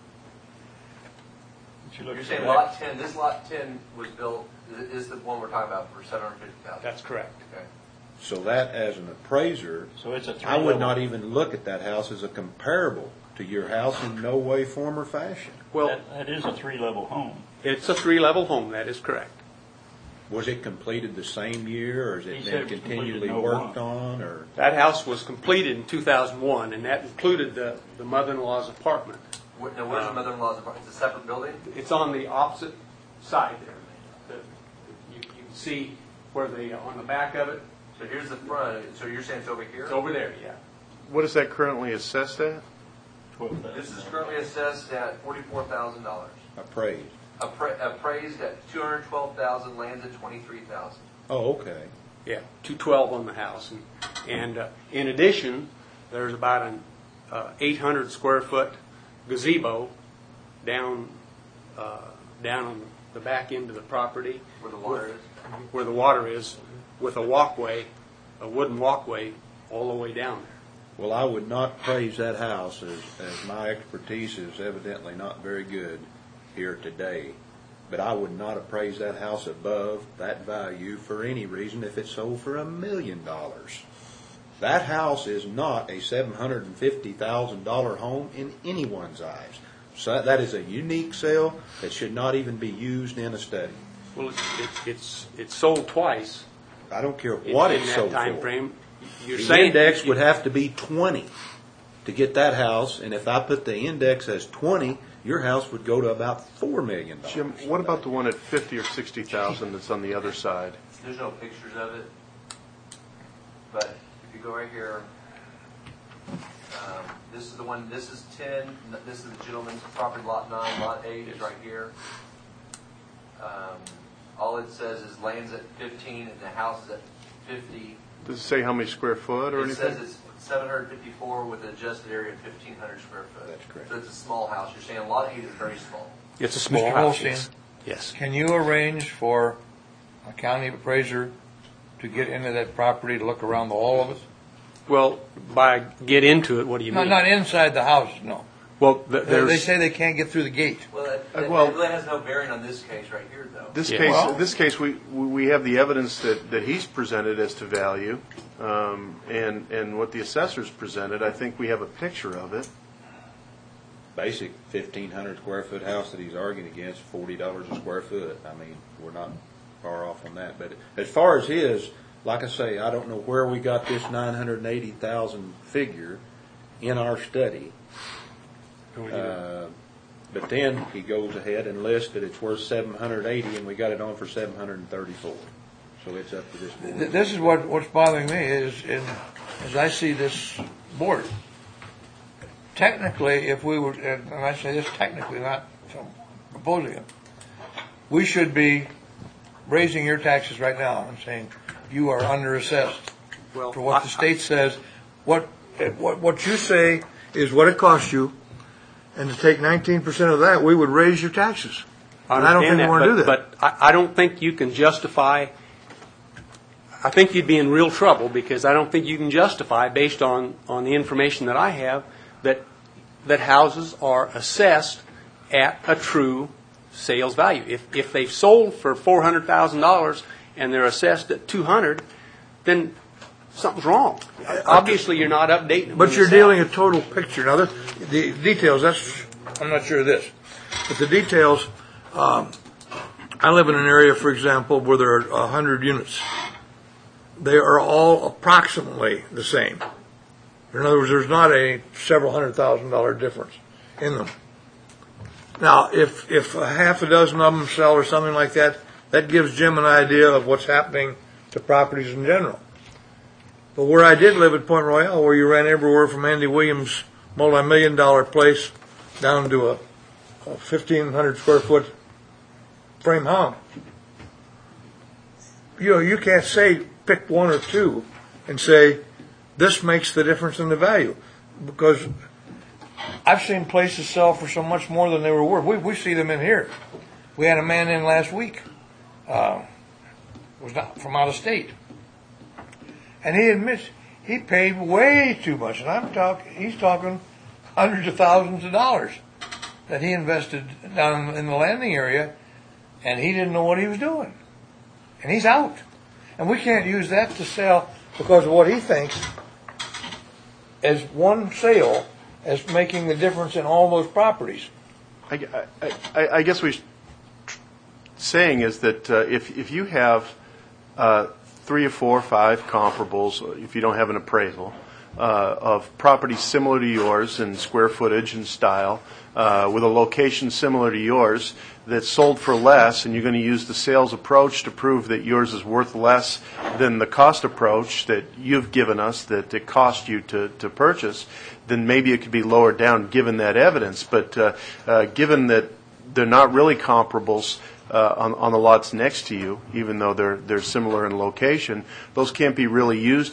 You're saying lot 10, this lot 10 was built, is the one we're talking about for $750,000? That's correct. Okay. So that, as an appraiser, So it's a three I would level. not even look at that house as a comparable to your house in no way, form, or fashion. Well, That is a 3-level home. it's a 3-level home, that is correct. Was it completed the same year, or has He it said been it was continually completed in worked on, or? That house was completed in 2001, and that included the mother-in-law's apartment. Now, where's the mother-in-law's apartment? It's a separate building? It's on the opposite side there. You can see where on the back of it, So here's the front, so you're saying it's over here? it's over there, yeah. What is that currently assessed at? This is currently assessed at $44,000. Appraised. Appraised at $212,000, lands at $23,000. Oh, okay. Yeah, 212 on the house. And in addition, there's about an 800 square foot gazebo down on the back end of the property. Where the water is? Where the water is, with a walkway, a wooden walkway, all the way down there. Well, I would not praise that house, as my expertise is evidently not very good here today. But I would not appraise that house above that value for any reason if it sold for $1 million. That house is not a $750,000 home in anyone's eyes. So that is a unique sale that should not even be used in a study. Well, it's sold twice. I don't care what in it's that sold time for. frame. You're The saying index would have to be 20 to get that house, and if I put the index as 20, your house would go to about $4 million. Jim, what about the one at 50 or 60,000 that's on the other side? There's no pictures of it. But if you go right here, this is the one, this is 10, this is the gentleman's property, lot 9, lot 8 is right here. All it says is lands at 15 and the house is at 50. Does it say how many square foot or It anything? says it's 754 with an adjusted area of 1,500 square foot. That's correct. So it's a small house. You're saying lot 8 is very small. it's a small Mr. house. Holstein? Yes. Can you arrange for a county appraiser to get into that property to look around all of it? Well, by get into it, what do you No, mean? not inside the house, no. Well, They there's say they can't get through the gate. Well, that well- really has no bearing on this case right here, though. This Yeah. case, Well- this case, we have the evidence that he's presented as to value, and what the assessors presented. I think we have a picture of it. Basic 1,500 square foot house that he's arguing against, $40 a square foot. I mean, we're not far off on that. But as far as his, like I say, I don't know where we got this 980,000 figure in our study. But then he goes ahead and lists that it's worth 780, and we got it on for 734. So it's up to this board. This is what's bothering me is, as I see this board, technically, if we were, and I say this technically, not from proposing it, we should be raising your taxes right now and saying you are underassessed well, for what the state says. What you say is what it costs you, and to take 19% of that, we would raise your taxes. And I don't think we want to do that. But I don't think you can justify. I think you'd be in real trouble because I don't think you can justify, based on the information that I have, that houses are assessed at a true sales value. If they've sold for $400,000 and they're assessed at $200,000, then something's wrong. Obviously, you're not updating them. But you're dealing a total picture. Now, the details, I'm not sure of this. But the details, I live in an area, for example, where there are 100 units. They are all approximately the same. In other words, there's not a several $100,000 difference in them. Now, if a half a dozen of them sell or something like that, that gives Jim an idea of what's happening to properties in general. But where I did live at Point Royale, where you ran everywhere from Andy Williams' multi-million-dollar place down to a 1,500 square foot frame home, you can't say pick one or two and say, this makes the difference in the value. Because I've seen places sell for so much more than they were worth. We see them in here. We had a man in last week, was not from out of state. And he admits he paid way too much. And he's talking hundreds of thousands of dollars that he invested down in the landing area, and he didn't know what he was doing. And he's out. And we can't use that to sell because of what he thinks as one sale as making the difference in all those properties. I guess what we're saying is that if you have 3 or 4 or 5 comparables, if you don't have an appraisal, of properties similar to yours in square footage and style, with a location similar to yours that's sold for less, and you're going to use the sales approach to prove that yours is worth less than the cost approach that you've given us that it cost you to purchase, then maybe it could be lowered down given that evidence. But given that they're not really comparables on the lots next to you, even though they're similar in location, those can't be really used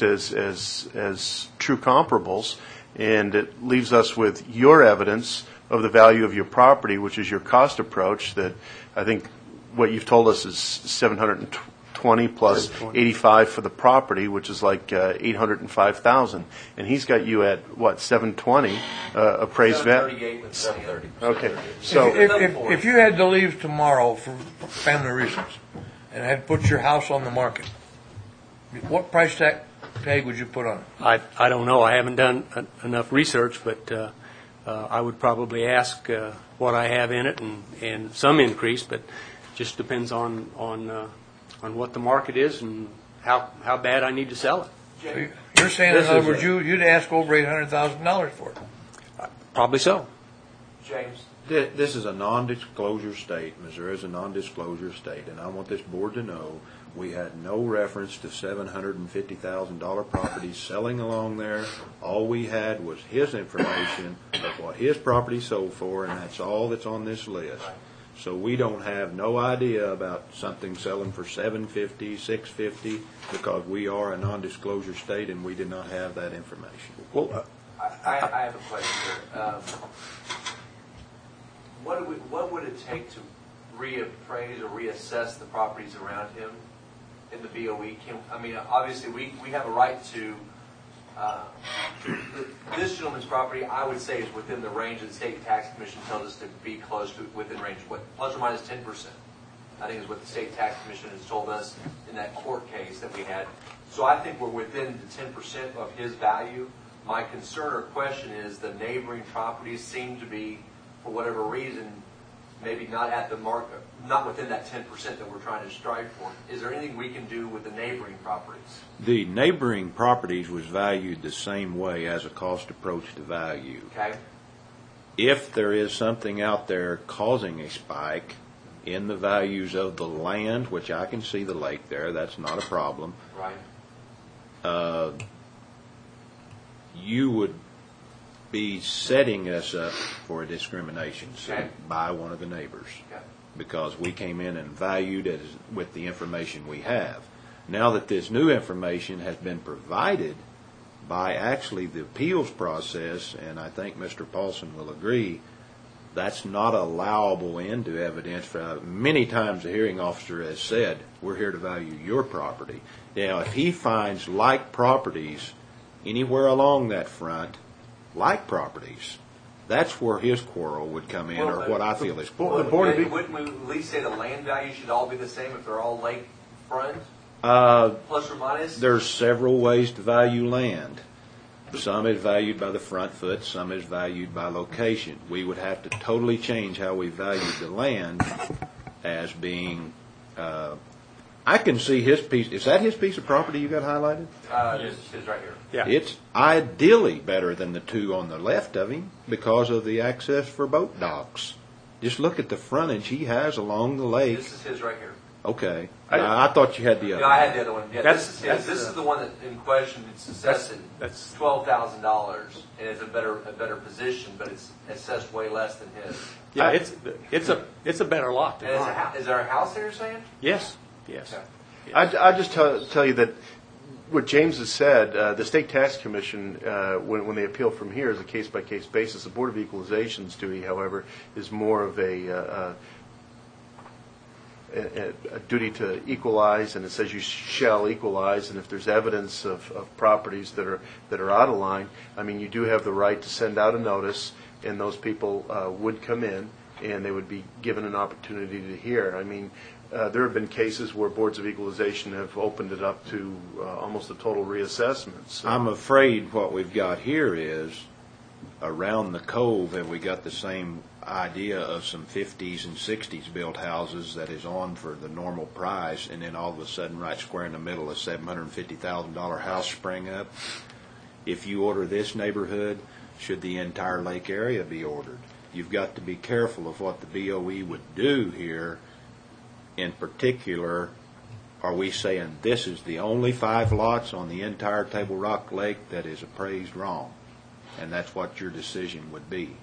as true comparables, and it leaves us with your evidence of the value of your property, which is your cost approach. That I think what you've told us is $720 plus 85 for the property, which is like $805,000, and he's got you at what, $720 appraised value. Okay, so if you had to leave tomorrow for family reasons and had put your house on the market, what price tag would you put on it? I don't know. I haven't done enough research, but I would probably ask what I have in it and some increase, but just depends on what the market is and how bad I need to sell it. So you're saying, in other words, you'd ask over $800,000 for it? Probably so. James? This is a non-disclosure state. Missouri is a non-disclosure state, and I want this board to know we had no reference to $750,000 properties selling along there. All we had was his information of what his property sold for, and that's all that's on this list. So we don't have no idea about something selling for $750,000, $650,000, because we are a non-disclosure state and we did not have that information. Well, I have a question here. What would it take to reappraise or reassess the properties around him in the BOE? Obviously, we have a right to. This gentleman's property, I would say, is within the range that the state tax commission tells us to be close to, within range, plus or minus 10%. I think is what the state tax commission has told us in that court case that we had. So I think we're within the 10% of his value. My concern or question is the neighboring properties seem to be, for whatever reason, maybe not at the mark, not within that 10% that we're trying to strive for. Is there anything we can do with the neighboring properties? The neighboring properties was valued the same way as a cost approach to value. Okay. If there is something out there causing a spike in the values of the land, which I can see the lake there, that's not a problem. Right. You would be setting us up for a discrimination suit by one of the neighbors, because we came in and valued it with the information we have. Now that this new information has been provided by actually the appeals process, and I think Mr. Paulson will agree, that's not allowable into evidence. For many times the hearing officer has said, we're here to value your property. Now, if he finds like properties anywhere along that front, like properties, that's where his quarrel would come in, or what I feel is quarrel. Wouldn't we at least say the land value should all be the same if they're all lake front? Plus or minus? There's several ways to value land. Some is valued by the front foot, some is valued by location. We would have to totally change how we value the land as being, I can see his piece. Is that his piece of property you got highlighted? This is right here. Yeah. It's ideally better than the two on the left of him because of the access for boat docks. Just look at the frontage he has along the lake. This is his right here. Okay. I thought you had the other No, I had the other one. Yeah, That's- this is his. This is the one that in question. It's assessed at $12,000, and it's a better position, but it's assessed way less than his. Yeah, it's a better lot than And mine. is there a house there, you're saying? Yes. Yes. Okay. I just tell you that what James has said, the State Tax Commission, when they appeal from here, is a case-by-case basis. The Board of Equalization's duty, however, is more of a duty to equalize, and it says you shall equalize, and if there's evidence of properties that are out of line, I mean, you do have the right to send out a notice, and those people would come in, and they would be given an opportunity to hear. I mean, there have been cases where boards of equalization have opened it up to almost a total reassessment. So. I'm afraid what we've got here is around the cove, have we got the same idea of some 50s and 60s built houses that is on for the normal price, and then all of a sudden right square in the middle a $750,000 house spring up. If you order this neighborhood, should the entire lake area be ordered? You've got to be careful of what the BOE would do here. In particular, are we saying this is the only 5 lots on the entire Table Rock Lake that is appraised wrong? And that's what your decision would be.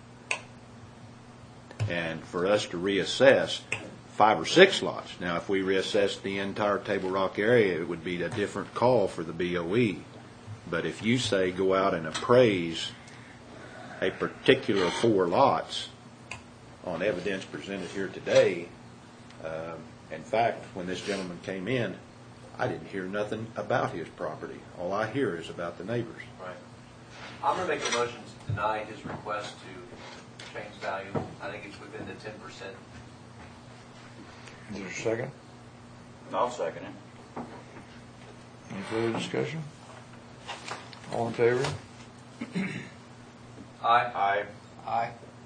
And for us to reassess 5 or 6 lots. Now, if we reassess the entire Table Rock area, it would be a different call for the BOE. But if you say go out and appraise a particular 4 lots on evidence presented here today, in fact, when this gentleman came in, I didn't hear nothing about his property. All I hear is about the neighbors. Right. I'm going to make a motion to deny his request to change value. I think it's within the 10%. Is there a second? I'll second it. Any further discussion? All in favor? Aye. Aye.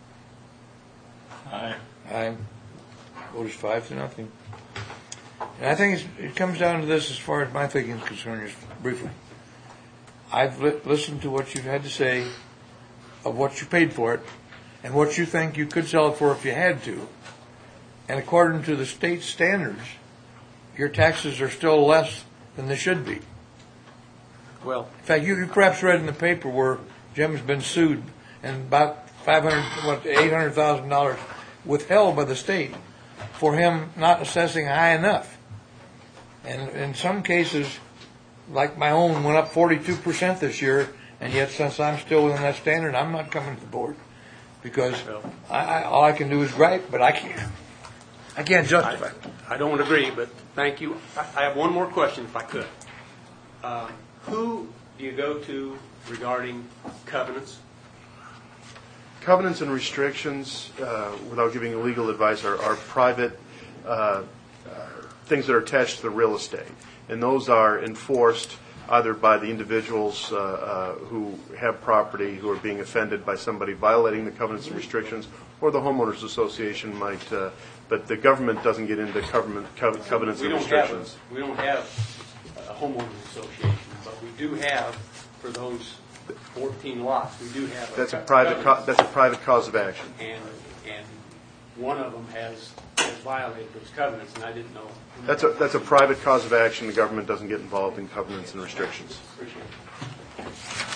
Aye. Aye. Vote is 5-0. And I think it comes down to this as far as my thinking is concerned, just briefly. I've listened to what you've had to say of what you paid for it and what you think you could sell it for if you had to. And according to the state standards, your taxes are still less than they should be. Well, In fact, you perhaps read in the paper where Jim's been sued and about $800,000 withheld by the state for him not assessing high enough. And in some cases, like my own, went up 42% this year, and yet since I'm still within that standard, I'm not coming to the board because all I can do is gripe, but I can't justify it. I don't agree, but thank you. I have one more question, if I could. Who do you go to regarding covenants? Covenants and restrictions, without giving legal advice, are private things that are attached to the real estate. And those are enforced either by the individuals who have property who are being offended by somebody violating the covenants and restrictions, or the homeowners association might, but the government doesn't get into covenants and restrictions. We don't have a homeowners association, but we do have, for those 14 lots, we do have That's a private cause of action. And one of them has violated those covenants, and I didn't know. That's a private cause of action. The government doesn't get involved in covenants and restrictions. Appreciate it.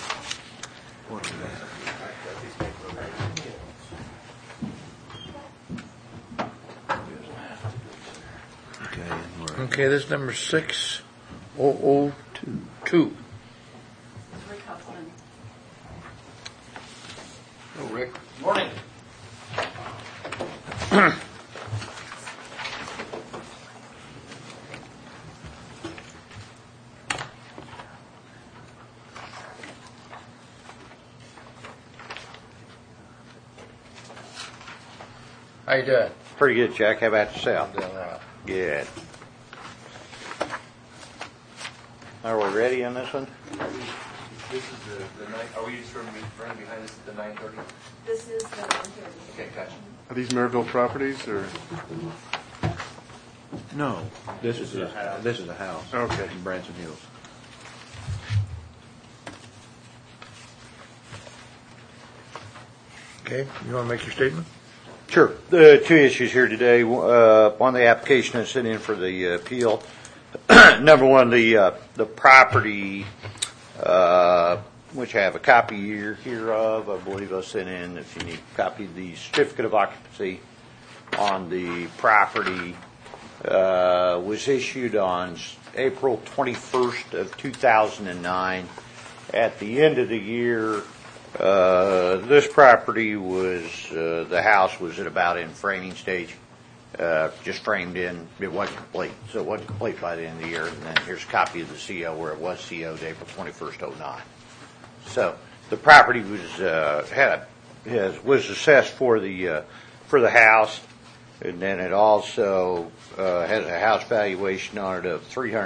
Okay, this is number 6002. Rick Huffman. Oh, Rick. Morning. How you doing? Pretty good, Jack. How about yourself? I'm doing all right. Good. Are we ready on this one? This is the nine. Are we just running behind this at the 9:30? This is the 130. Okay, gotcha. Are these Maryville properties, or? No. This is a house. Okay. In Branson Hills. Okay, you want to make your statement? Sure. The 2 issues here today. On the application that's sent in for the appeal. Number one, the property, which I have a copy here of. I believe I sent in, if you need a copy of the certificate of occupancy on the property was issued on April 21st of 2009. At the end of the year, this property was, the house was at about in framing stage, just framed in. It wasn't complete, so it wasn't complete by the end of the year. And then here's a copy of the CO where it was CO'd April 21st, 09. So the property was was assessed for the house, and then it also has a house valuation on it of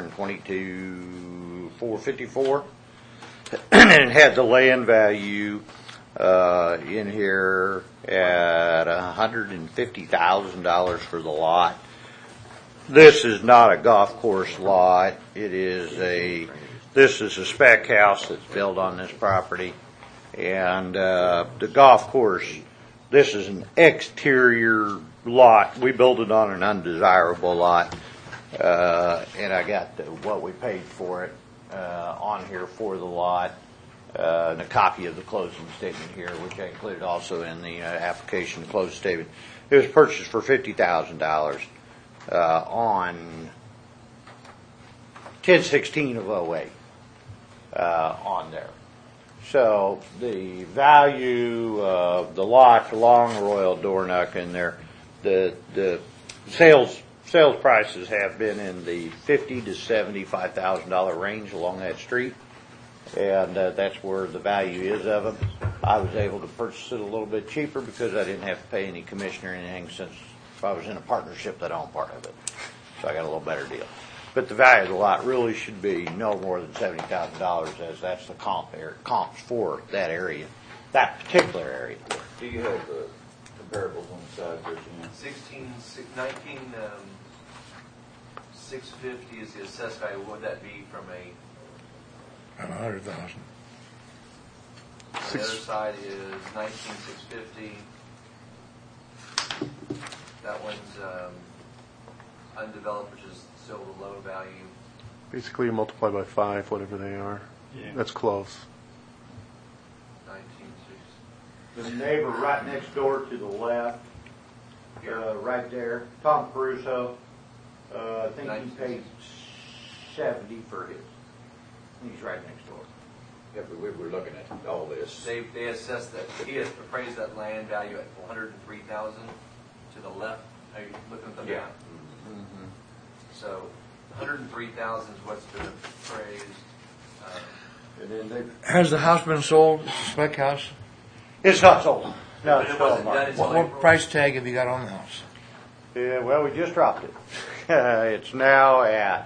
$322,454, and it had the land value in here at $150,000 for the lot. This is not a golf course lot. This is a spec house that's built on this property. And the golf course, this is an exterior lot. We built it on an undesirable lot. And I got what we paid for it on here for the lot. And a copy of the closing statement here, which I included also in the application, the closing statement. It was purchased for $50,000 on 10/16 of 08 on there. So the value of the lots along Royal Dornoch and the sales prices have been in the $50,000 to $75,000 range along that street. And that's where the value is of them. I was able to purchase it a little bit cheaper because I didn't have to pay any commission or anything, since if I was in a partnership that owned part of it. So I got a little better deal. But the value of the lot really should be no more than $70,000, as that's the comps for that area, that particular area. Do you have the comparables on the side there, Jim? 650 is the assessed value. What would that be from a? $100,000. The other side is 19,650. That one's undeveloped, which is still the low value. Basically, you multiply by 5, whatever they are. Yeah. That's close. 19,650. The neighbor right next door to the left, right there, Tom Caruso, I think he paid $70 for his. He's right next door. Yeah, but we were looking at all this. They assessed that, he has appraised that land value at $103,000 to the left. Are you looking at the map? Mm-hmm. So 103,000 is what's been appraised. And then Has the house been sold? It's a spec house? it's not sold. No, But it's it still wasn't on done market. until What April. price tag have you got on the house? Yeah, well, we just dropped it. It's now at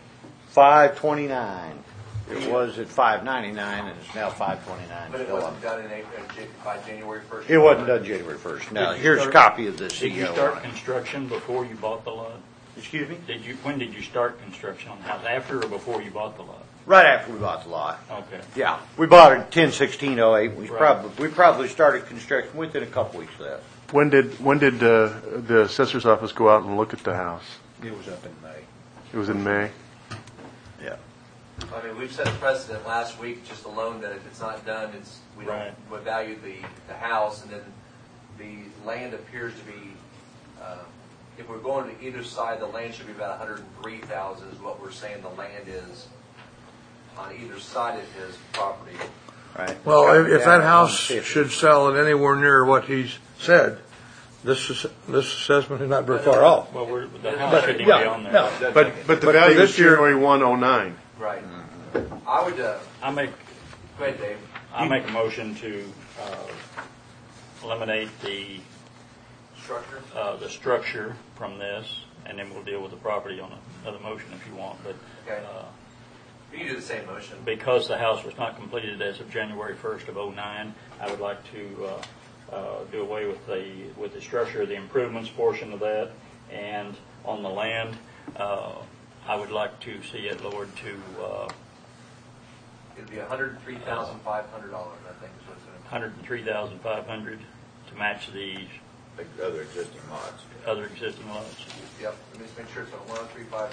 $529. It was at $599, and it's now $529. But it still wasn't on. done by January 1st? It wasn't done January 1st. No, Did you here's a start- copy of the Did you CO. start on it. construction before you bought the lot? Excuse me? When did you start construction on the house? After or before you bought the lot? Right after we bought the lot. Okay. Yeah, we bought it 10/16/08. Right. We probably started construction within a couple weeks of that. When did the assessor's office go out and look at the house? It was up in May. It was in May. Yeah. I mean, we've set a precedent last week just alone that if it's not done, we Right. don't value the house, and then the land appears to be, if we're going to either side, the land should be about 103,000 is what we're saying the land is on either side of his property. Right. Well, if that house 150. should sell at anywhere near what he's said, this assessment is not very far off. Well, the house shouldn't even be on there. No. But the But value this is year- January 109. Right. I would, go I make ahead, Dave. a motion to eliminate the Structure? structure from this, and then we'll deal with the property on another motion if you want. But Okay. You can do the same motion. because the house was not completed as of January 1st of '09, I would like to do away with the structure, the improvements portion of that, and on the land, I would like to see it lowered to It'd be $103,500, I think is what's going to. $103,500 to match the Like other existing lots. other existing lots. Yep, let me just make sure it's on 103,500.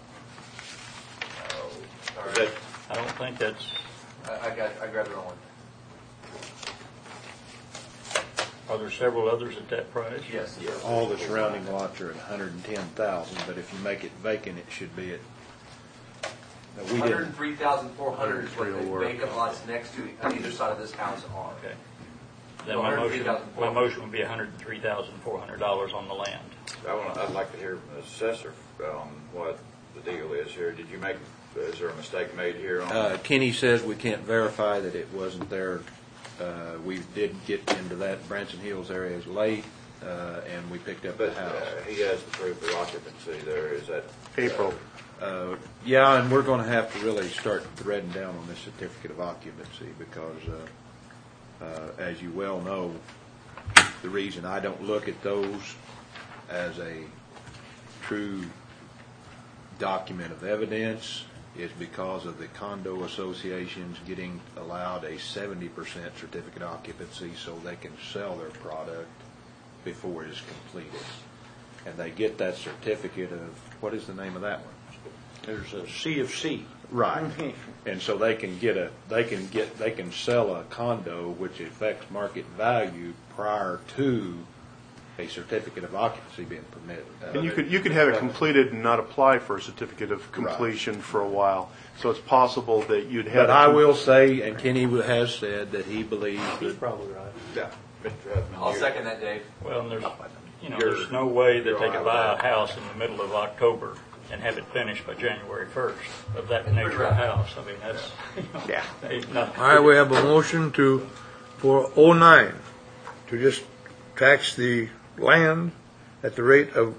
Oh, Is sorry. that, I don't think that's, I grabbed the wrong one. Are there several others at that price? Yes. All the surrounding lots are at 110,000, but if you make it vacant, it should be at. We didn't. 103,400 is what the vacant lots next to on either side of this house are. Okay. Then my motion would be $103,400 on the land. I'd like to hear from the assessor on what the deal is here. Is there a mistake made here on? Kenny says we can't verify that it wasn't there. We did get into that Branson Hills area as late, and we picked up the house. He has the proof of occupancy there. Is that April. Yeah, and we're going to have to really start threading down on this certificate of occupancy because, as you well know, the reason I don't look at those as a true document of evidence is because of the condo associations getting allowed a 70% certificate of occupancy so they can sell their product before it is completed. And they get that certificate of, what is the name of that one? There's a C of C. Right. And so they can sell a condo which affects market value prior to a certificate of occupancy being permitted. And you could have it completed and not apply for a certificate of completion for a while. So it's possible that you'd have. But I will say, and Kenny has said that he believes He's that. probably right. Yeah. I'll second that, Dave. Well, and there's no way that they could buy a house in the middle of October and have it finished by January 1st of that nature of house. I mean, that's, All right, we have a motion for 09 to just tax the land at the rate of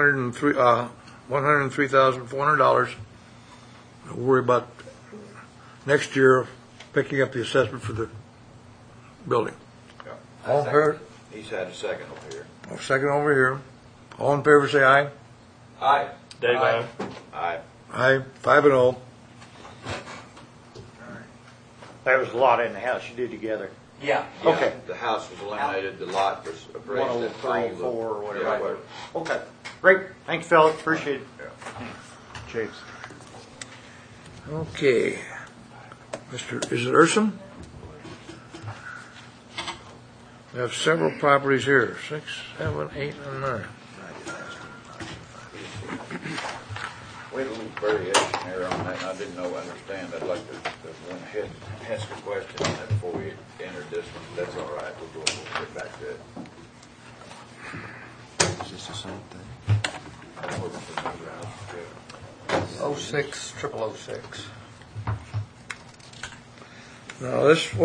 $103,400. Don't worry about next year picking up the assessment for the building. All in favor? He's had a second over here. Second over here. All in favor, say aye. Aye. Dave, Aye. Aye. Aye, 5-0. There was a lot in the house you did together. Yeah. Okay. The house was eliminated, the lot was appraised at 103, 4, or whatever. Yeah, it was. Okay. Great. Thanks, fellas. Appreciate it. James. Okay. Is it Urson? We have several properties here, 6, 7, 8, and 9. We had a little variation here on that, and I didn't understand. I'd like to ask a question on that before we entered this one. That's all right. We'll get back to it. Is this the same thing? 06, 0006. Now,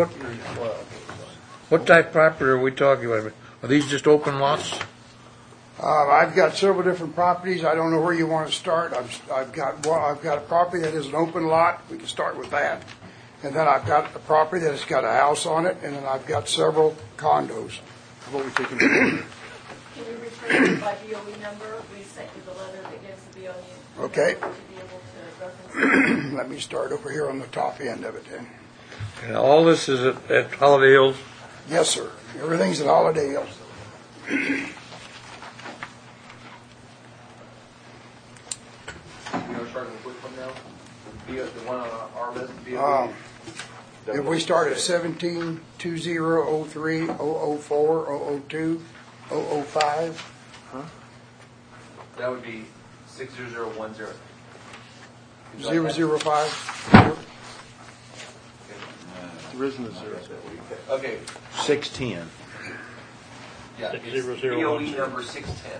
what type of property are we talking about? Are these just open lots? I've got several different properties. I don't know where you want to start. I've got a property that is an open lot. We can start with that. And then I've got a property that has got a house on it, and then I've got several condos. How about we take them? Can you refer to by BOE number? We sent you the letter that gives the BOE Okay. number to be able to reference. Let me start over here on the top end of it then. And all this is at Holiday Hills? Yes, sir. Everything's at Holiday Hills. Starting with which one now? The one on our list, If we start at 17, 20, 03, 004, 002, 005. That would be 60010. 005. There isn't a zero. Okay. 610. Yeah. 60010. BOE number 610.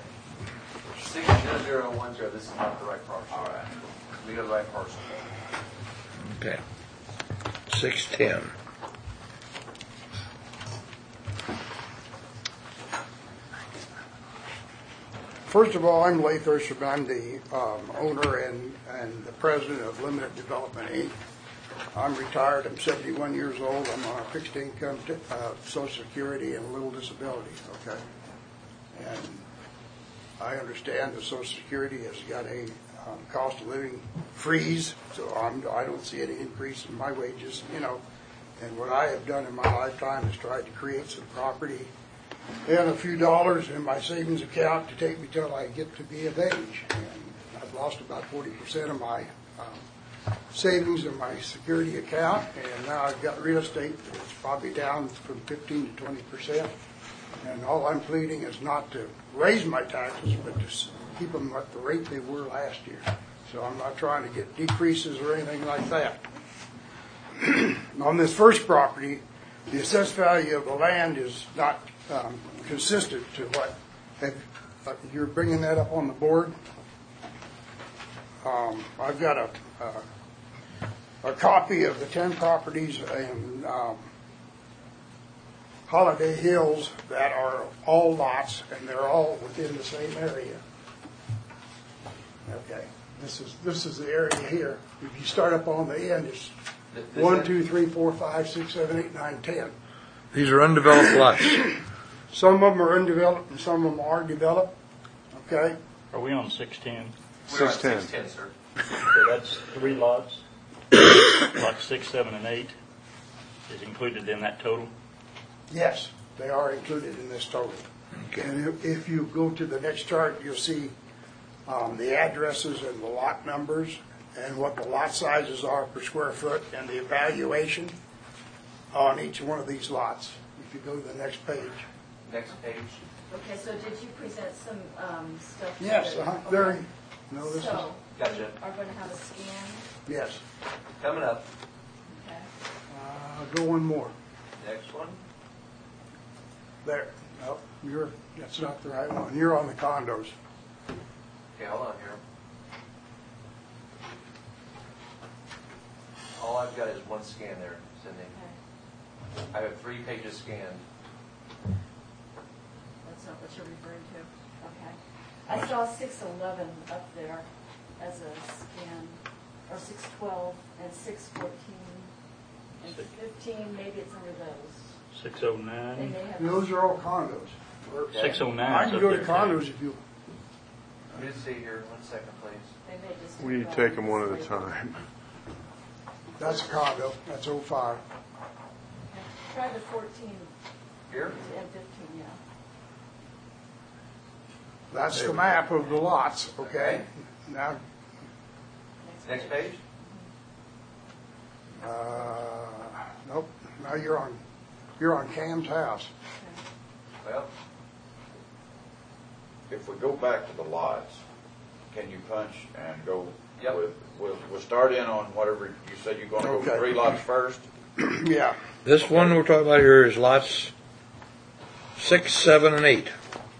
60010. This is not the right parcel. All right. We got the right parcel. Okay. 610. First of all, I'm Leif Ursham. I'm the owner and the president of Limited Development, Inc. I'm retired. I'm 71 years old. I'm on a fixed income, Social Security, and a little disability, okay? And I understand that Social Security has got a cost of living freeze, so I don't see any increase in my wages, you know. And what I have done in my lifetime is tried to create some property and a few dollars in my savings account to take me till I get to be of age. And I've lost about 40% of my savings in my security account, and now I've got real estate that's probably down from 15 to 20%. And all I'm pleading is not to raise my taxes, but to keep them at the rate they were last year. So I'm not trying to get decreases or anything like that. On this first property, the assessed value of the land is not consistent to what, you're bringing that up on the board. I've got a copy of the 10 properties in Holiday Hills that are all lots, and they're all within the same area. Okay, this is the area here. If you start up on the end, it's 1, 2, 3, 4, 5, 6, 7, 8, 9, 10. These are undeveloped lots. Some of them are undeveloped and some of them are developed. Okay? Are we on 610? 610. Sir. So that's 3 lots. Lots 6, 7, and 8 is included in that total. Yes, they are included in this total. Okay. And if you go to the next chart, you'll see the addresses and the lot numbers and what the lot sizes are per square foot and the evaluation on each one of these lots. If you go to the next page. Next page. Okay, so did you present some stuff? Yes, very. No, this So, Gotcha. we are going to have a scan. Yes. Coming up. Okay. Go one more. Next one. There. No, that's not the right one. You're on the condos. Okay, hold on here. All I've got is one scan there, Cindy. Okay. I have 3 pages scanned. That's not what you're referring to. Okay. I saw 611 up there as a scan, or 612 and 614 and 15. Maybe it's under those. They 609. may have. Those are all condos. 609. I can go to condos if you. Let me see here. 1 second, please. They may just. We need to take them one at a time. That's a condo. That's 05. Okay. Try the 14 Here? and 15, yeah. That's the map of the lots. Okay. Now, Next page? nope. Now you're on Cam's house. Well, If we go back to the lots, can you punch and go Yep. with, we'll start in on whatever you said you're gonna go Okay. 3 lots first? Yeah. This one we're talking about here is lots 6, 7, and 8.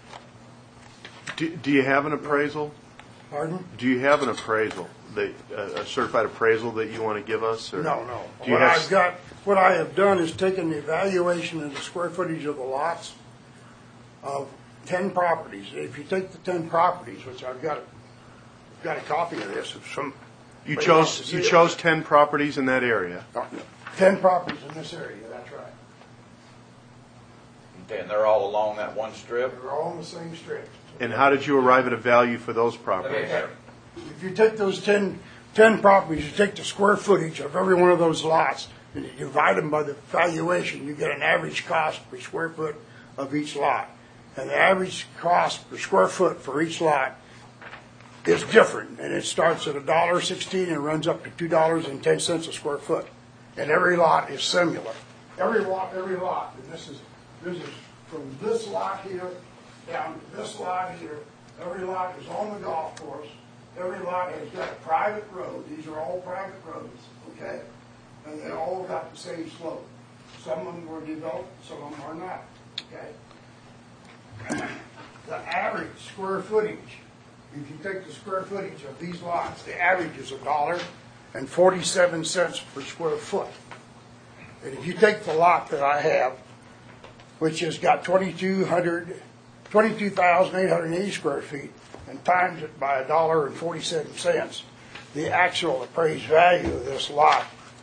Do you have an appraisal? Pardon? Do you have an appraisal, a certified appraisal that you want to give us? Or No, no. Do you have, What I have done is taken the evaluation of the square footage of the lots of 10 properties. If you take the 10 properties, which I've got a copy of this, if some. you chose 10 properties in that area? 10 properties in this area, that's right. And they're all along that one strip? They're all in the same strip. And how did you arrive at a value for those properties? okay. If you take those 10 properties, you take the square footage of every one of those lots, and you divide them by the valuation, you get an average cost per square foot of each lot. And the average cost per square foot for each lot is different, and it starts at $1.16 and runs up to $2.10 a square foot. And every lot is similar. Every lot, and this is from this lot here down to this lot here. Every lot is on the golf course. Every lot has got a private road. These are all private roads, okay? And they all got the same slope. Some of them were developed, some of them are not, okay? The average square footage, if you take the square footage of these lots, the average is $1.47 per square foot. And if you take the lot that I have, which has got 22,880 square feet, and times it by $1.47, the actual appraised value of this lot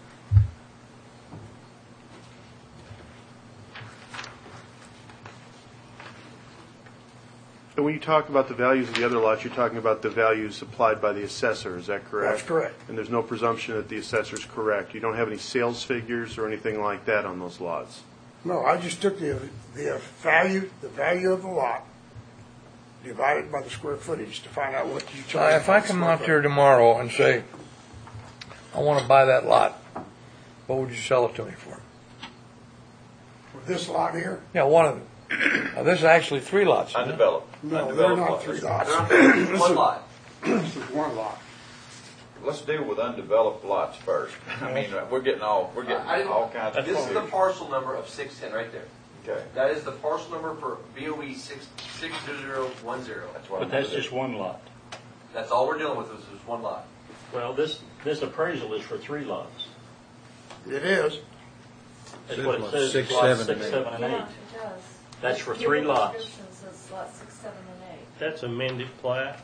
And when you talk about the values of the other lots, you're talking about the values supplied by the assessor, is that correct? That's correct. And there's no presumption that the assessor's correct? You don't have any sales figures or anything like that on those lots? No, I just took the value of the lot, divided by the square footage to find out what you charge. If I come out there tomorrow and say, I want to buy that lot, what would you sell it to me for? For this lot here, Yeah, one of them. This is actually 3 lots. isn't it? Undeveloped. No, Undeveloped they're not lots. 3 lots. One lot. This is 1 lot. Let's deal with undeveloped lots first. I mean, we're getting all kinds of. This is the parcel number of 610 right there. Okay. That is the parcel number for BOE 60010. That's what But I'm that's gonna just do. one lot. That's all we're dealing with is this one lot. Well, this appraisal is for 3 lots. It is. That's what it says, Six, lots seven, 6, and 7, and Yeah, 8. it does. That's for The 3 legal lots. description says lot 6, 7, and 8. That's amended plat.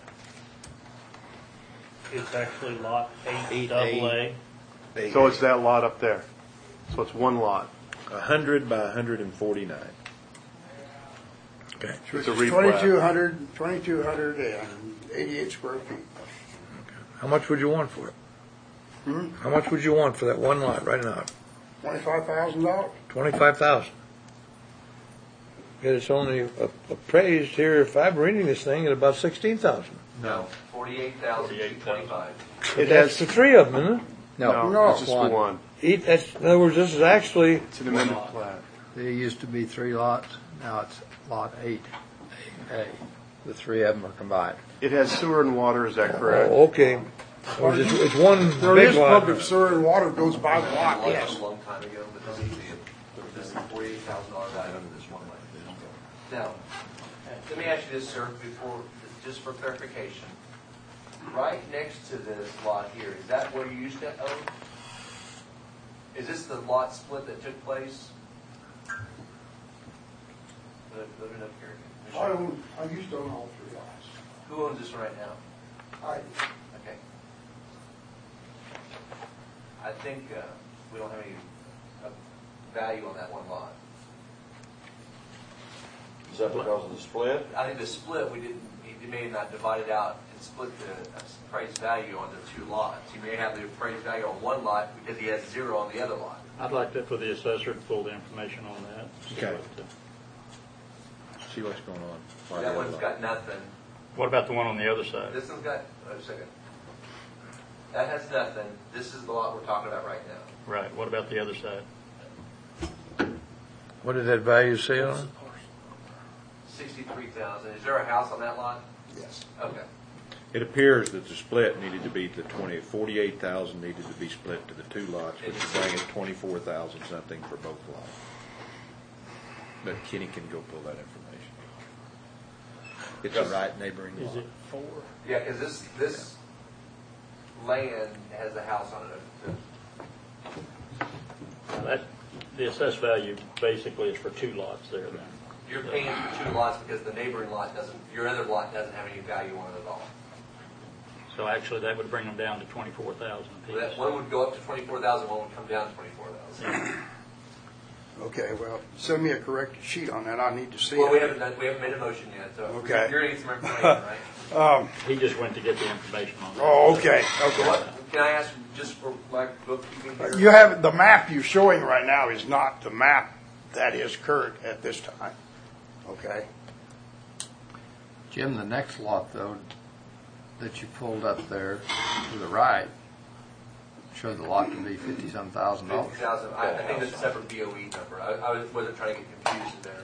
It's actually lot 8 double A. So it's that lot up there. So it's one lot. 100 by 149. Okay. It's a replat. 2,288 square feet. How much would you want for it? How much would you want for that one lot right now? $25,000. 25,000. Yet it's only appraised here, if I'm reading this thing, at about 16,000. No. 48,225. That's the 3 of them, isn't it? No, It's just one. In other words, this is actually, It's an amended plat. There used to be 3 lots, now it's lot 8A. The 3 of them are combined. It has sewer and water, is that correct? oh, okay. So it's one There big is lot. public sewer and water goes by the lot, yes. A long time ago, but this is the $48,000 value of this one lot. Now, let me ask you this, sir, just for clarification. Right next to this lot here, is that where you used to own? Is this the lot split that took place? Let me know here. I used to own all 3 lots. Who owns this one right now? I Okay. I think we don't have any value on that one lot. Is that because of the split? I think the split, he may have not divided out and split the appraised value on the 2 lots. He may have the appraised value on one lot because he has 0 on the other lot. I'd like for the assessor to pull the information on that. Okay. See what's going on. That one's got nothing. What about the one on the other side? This one's got, wait a second. That has nothing. This is the lot we're talking about right now. Right, what about the other side? What did that value say on it? 63,000. Is there a house on that lot? Yes. Okay. It appears that the split needed to be 48,000 needed to be split to the 2 lots, which would bring it 24,000 something for both lots. But Kenny can go pull that information. It's a right neighboring lot. Is it 4? Yeah, because this land has a house on it. The assessed value basically is for 2 lots there then. You're paying for 2 lots because the neighboring lot your other lot doesn't have any value on it at all. So actually, that would bring them down to 24,000 So that apiece. one would go up to 24,000, one would come down to 24,000. Okay, well, send me a corrected sheet on that. I need to see Well, we it. haven't made a motion yet, so Okay. you're going to get some information, right? He just went to get the information on that. Oh, okay, okay. What, can I ask just for my bookkeeping here? You have, the map you're showing right now is not the map that is current at this time. Okay? Jim, the next lot, though, that you pulled up there to the right, showed the lot to be $50-some thousand. 50,000. I think that's a separate BOE number. I wasn't trying to get confused there.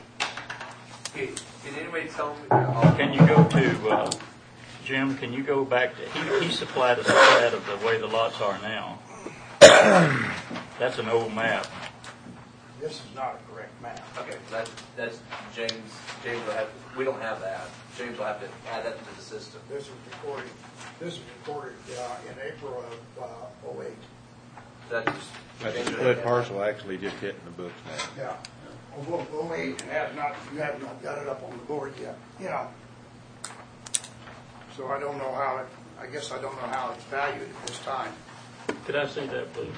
Can anybody tell me? Can you go to, Jim, can you go back to, he supplied us a plat of the way the lots are now. That's an old map. This is not a correct map. Okay, that's James. James will have. We don't have that. James will have to add that to the system. This was recorded in April of 08. That's That split parcel actually just hitting the books now. Yeah. Of 08, and you have not got it up on the board yet, you know. So I don't know how I guess I don't know how it's valued at this time. Could I see that, please?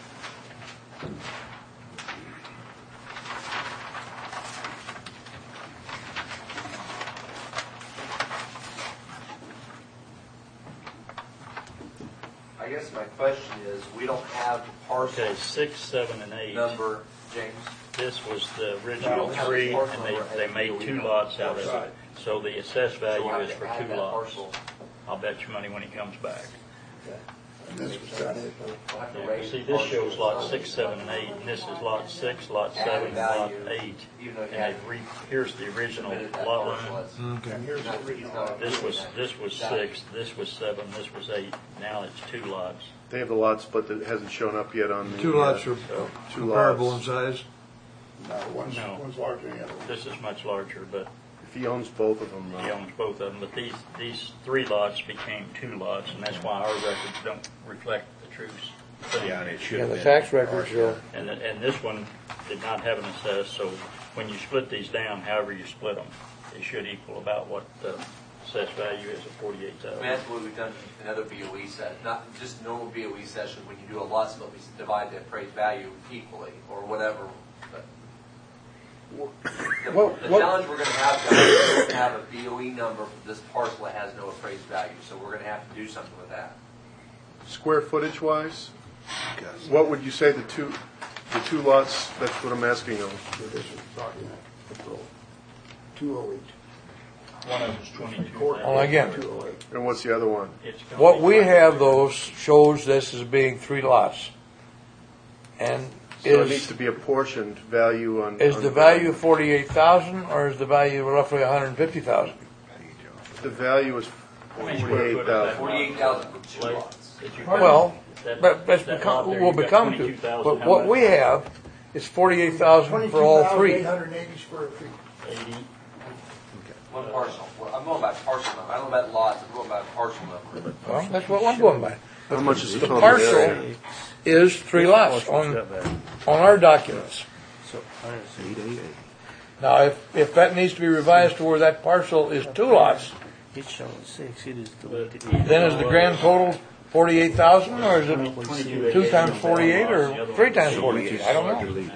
I guess my question is, we don't have the parcel Okay, 6, 7, and 8. number, James. This was the original 3, and they made 2 lots out of it. So the assessed value is for 2 lots. I'll bet you money when he comes back. And this was done. Yeah, see, this shows lot 6, 7, and 8, and this is lot 6, lot 7, and lot 8. And here's the original lot line. Okay. This was 6, this was 7, this was 8. Now it's 2 lots. They have the lot split that hasn't shown up yet on the. Two lots are two comparable in lots. size. No, one's larger than the other one. This is much larger, but If he owns both of them, he owns both of them. But these 3 lots became 2 lots, and that's why our records don't reflect the true thing. Yeah, and it should Yeah, have the been. tax records show. And this one did not have an assess, so when you split these down, however you split them, it should equal about what the assessed value is of I mean, $48,000. that's what we've done in other BOE sessions, not just normal BOE sessions. When you do a lot split, we divide the appraised value equally or whatever. But the challenge we're going to have, guys, is we're going to have a BOE number for this parcel that has no appraised value. So we're going to have to do something with that. square footage wise, what would you say the two lots? That's what I'm asking them. So this is talking about 208. One of them is 22,000. Well, again, 208. And what's the other one? It's gonna what be we like- have, those shows this as being 3 lots. And So it needs to be apportioned value on. is on the value 48,000 or is the value roughly 150,000? The value is How many square foot is that? 48,000 for 2 lots. That you- Well, that- but that's that become, lot there, will you got become to. 22,000. But How what much? we have is 48,000 for all 3. 22,880 square feet. 80. One parcel. Well, I'm going by parcel number. I don't know about lots. I'm going by parcel number. Well, that's what I'm going by. How much is the The total parcel area? is 3 lots on our documents. So, 888. Now, if that needs to be revised to where that parcel is 2 lots, it's showing 6, it is deleted. then is the grand total 48,000 or is it 2 times 48 or 3 times 48? I don't know.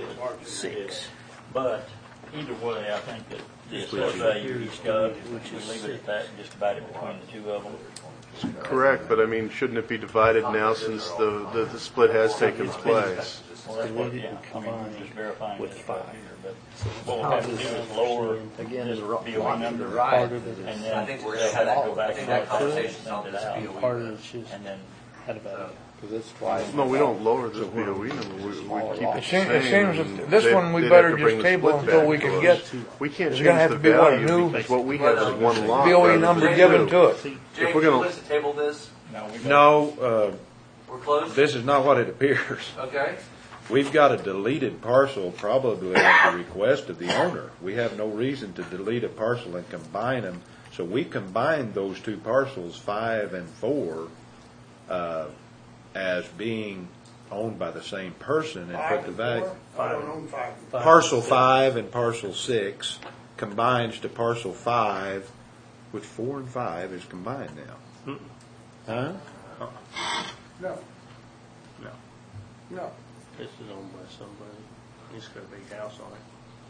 6. But either way, I think that the assessed value he's got, which is leave it at that and just divide it between the 2 of them. Correct, but I mean, shouldn't it be divided now since the split has taken place? Well, that's what, yeah, I mean, we're just verifying it here, but what we'll have to do is lower this BOE number, and then I think we're going to have have to go back I think and that look conversation's on it this out, BOE. and then No, we don't lower this BOE number. We keep It it seems, same. this They'd- one we they'd better have to bring just the table split until back we to can us. get, We can't there's change gonna have the to be, what, a value new because what we have is one lot. BOE rather number than given two. to it. Jake, we're you gonna- want us to table this? No, We're closed? this is not what it appears. Okay. We've got a deleted parcel probably at the request of the owner. We have no reason to delete a parcel and combine them. So we combined those 2 parcels, 5 and 4, as being owned by the same person and put the value. I don't own 5. Parcel 5 and parcel 6 combines to parcel 5, which 4 and 5 is combined now. Huh? No. No. No. This is owned by somebody. It's got a big house on it.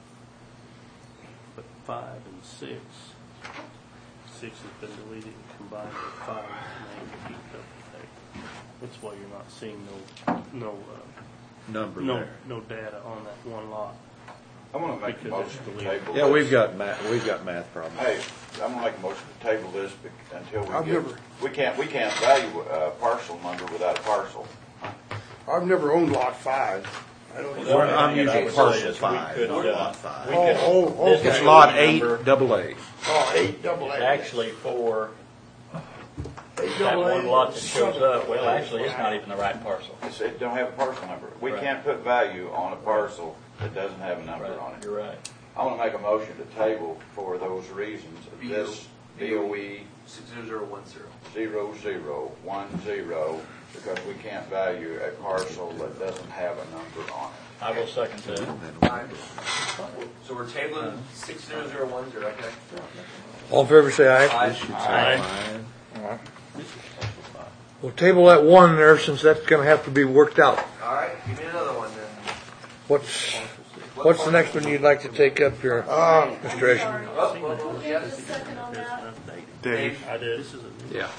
But 5 and 6. 6 has been deleted and combined with 5 and they keep up with that. That's why you're not seeing Number there. no data on that one lot. I'm gonna make a Because motion it's to deleted. table Yeah, this. we've got math problems. Hey, I'm gonna make a motion to table this until we I've get, never- we can't value a parcel number without a parcel. I've never owned lot 5. I don't even. I'm using I would say parcel is we 5, could, not lot 5. Okay. It's lot 8, double A. Oh, 8 double A. actually for 8 that double A. one lot that shows up, well, actually, it's not even the right parcel. It don't have a parcel number. We Right. can't put value on a parcel that doesn't have a number on it. You're right. I wanna make a motion to table for those reasons. This BOE 60010. 0010, because we can't value a parcel that doesn't have a number on it. I will second that. So we're tabling 60010, okay? All in favor, say aye. Aye. We'll table that 1 there since that's going to have to be worked out. All right, give me another one then. What's the next one you'd like to take up here, Mr. Ashton? Yeah, just a second on that. Dave, I did. Yeah.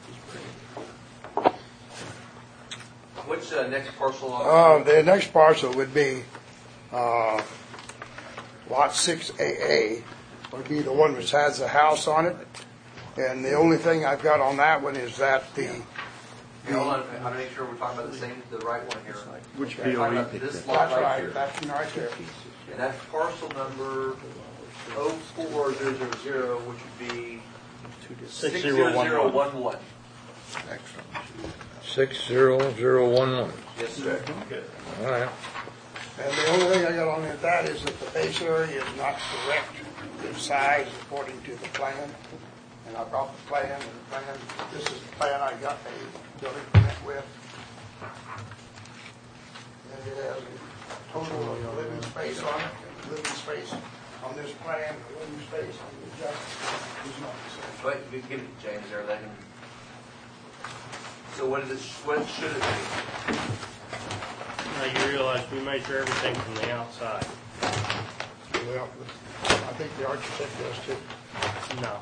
Which next parcel? The next parcel would be lot 6AA, would be the one which has a house on it. And the only thing I've got on that one is that the Hold on, I want to make sure we're talking about the right one here. Which We're talking BOE? about this lot That's right right, here. that's right there. And that's parcel number 04000, which would be 60011. 60011. Yes, sir. All right. And the only thing I got on that is that the base area is not correct in size according to the plan. And I brought the plan, and the plan, this is the plan I got a building permit with. And it has a total of living space on it, living space on this plan, living space on the adjustment is not the same. Wait, we can give it to James there, let him. So what should it be? Now you realize we measure everything from the outside. Well, I think the architect does too. No.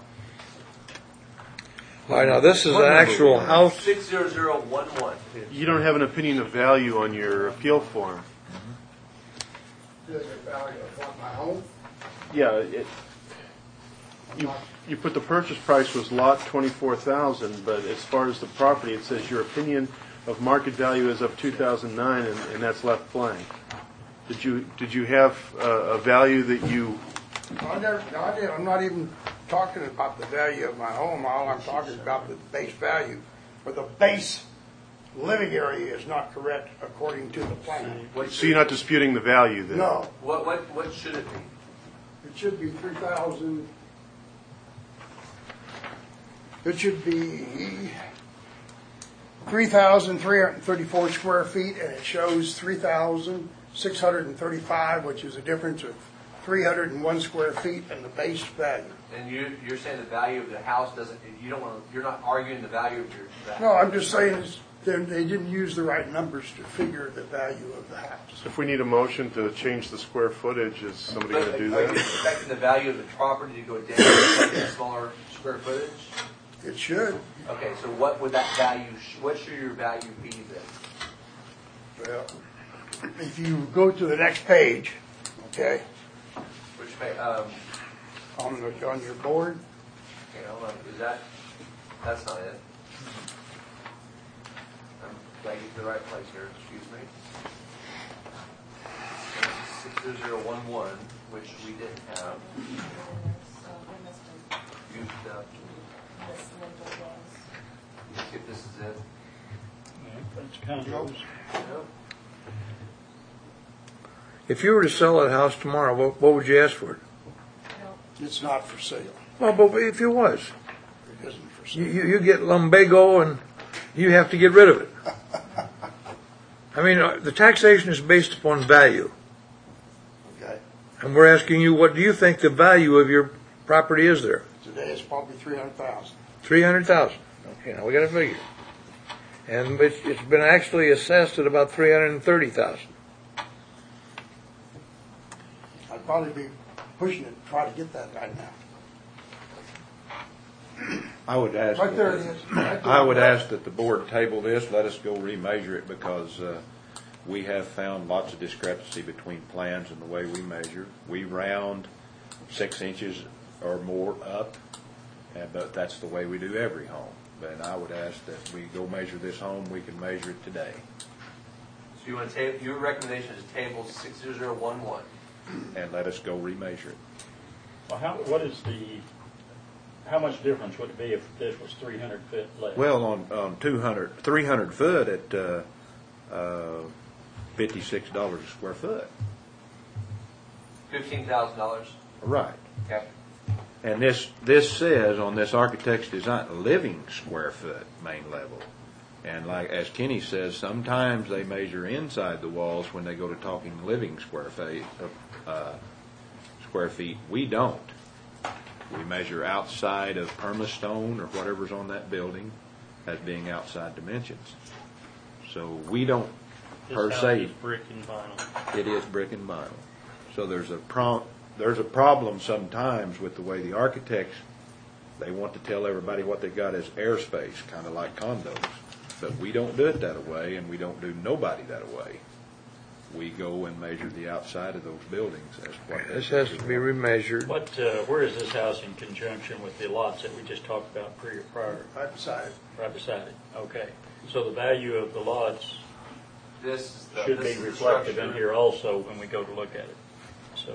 All right, now this is an actual house. 60011. You don't have an opinion of value on your appeal form. Does it value of what, my home? Yeah, you put the purchase price was lot 24,000, but as far as the property, it says your opinion of market value is of 2009, and that's left blank. Did you have a value that you? No, I did. I'm not even talking about the value of my home. All I'm talking about the base value, or the base living area is not correct according to the plan. So you're not disputing the value then? No. What should it be? It should be 3,000. It should be 3,334 square feet, and it shows 3,635, which is a difference of 301 square feet in the base value. And you're saying the value of the house doesn't. You're not arguing the value of your. No, I'm just saying they didn't use the right numbers to figure the value of the house. If we need a motion to change the square footage, is somebody going to do Are you that? expecting the value of the property to go down to a smaller square footage? It should. Okay, so what would that value? What should your value be then? Well, if you go to the next page, okay, Which page? on your board, Okay, hold on. That's not it. I'm trying to get to the right place here. Excuse me. 60011, which we didn't have. Used up. If this is it. It's kind of Nope. If you were to sell that house tomorrow, what would you ask for it? it's not for sale. Well, but if it was, It isn't for sale. you get lumbago and you have to get rid of it. I mean, the taxation is based upon value. Okay. And we're asking you, what do you think the value of your property is there? Today it's probably 300,000. 300,000. Okay, now we got to figure. And it's been actually assessed at about 330,000. I'd probably be pushing it to try to get that right now. I would ask. Right there it is. Right there. I would ask that the board table this, let us go remeasure it, because we have found lots of discrepancy between plans and the way we measure. We round 6 inches or more up, but that's the way we do every home. But I would ask that we go measure this home, we can measure it today. So you want to table, your recommendation is table 60011. And let us go remeasure it. Well, how much difference would it be if this was 300 foot less? Well, on 300 foot at $56 a square foot. $15,000. Right. Okay. And this says on this architect's design, living square foot main level. And like as Kenny says, sometimes they measure inside the walls when they go to talking living square feet. We don't. We measure outside of permastone or whatever's on that building as being outside dimensions. So we don't per This house se. is brick and vinyl. It is brick and vinyl. So there's a problem sometimes with the way the architects, they want to tell everybody what they've got as airspace, kind of like condos. But we don't do it that way, and we don't do nobody that way. we go and measure the outside of those buildings. That's what. This has to be remeasured. What, where is this house in conjunction with the lots that we just talked about prior? Right beside it. Right beside it, okay. So the value of the lots This should be this is the reflected in structure. here also when we go to look at it, so.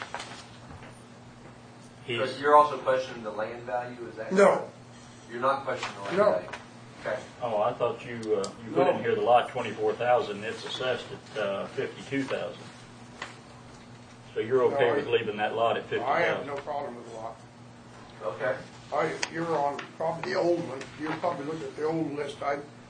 But you're also questioning the land value, is that? No. You're not questioning the land No. value? Okay. Oh, I thought you put in here the lot 24,000, it's assessed at 52,000. So you're okay with leaving that lot at 50,000? I have no problem with the lot. Okay. You're on probably the old one. You'll probably look at the old list.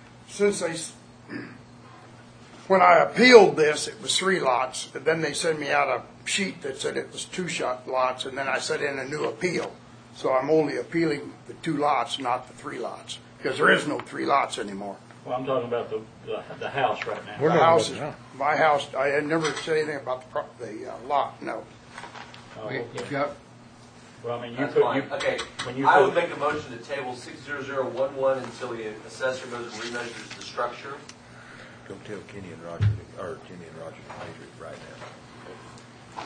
When I appealed this, it was 3 lots, and then they sent me out a sheet that said it was 2 lots, and then I sent in a new appeal. So I'm only appealing the 2 lots, not the 3 lots, because there is no 3 lots anymore. Well, I'm talking about the house right now. The house is, my house, I had never said anything about the lot, no. Oh, okay. You've got, Well, I mean, you That's put, fine. you, Okay, when you I would put, make a motion to table 60011 until the assessor goes and remeasures the structure. Go tell Kenny and Roger, or Kenny and Roger to measure it right now.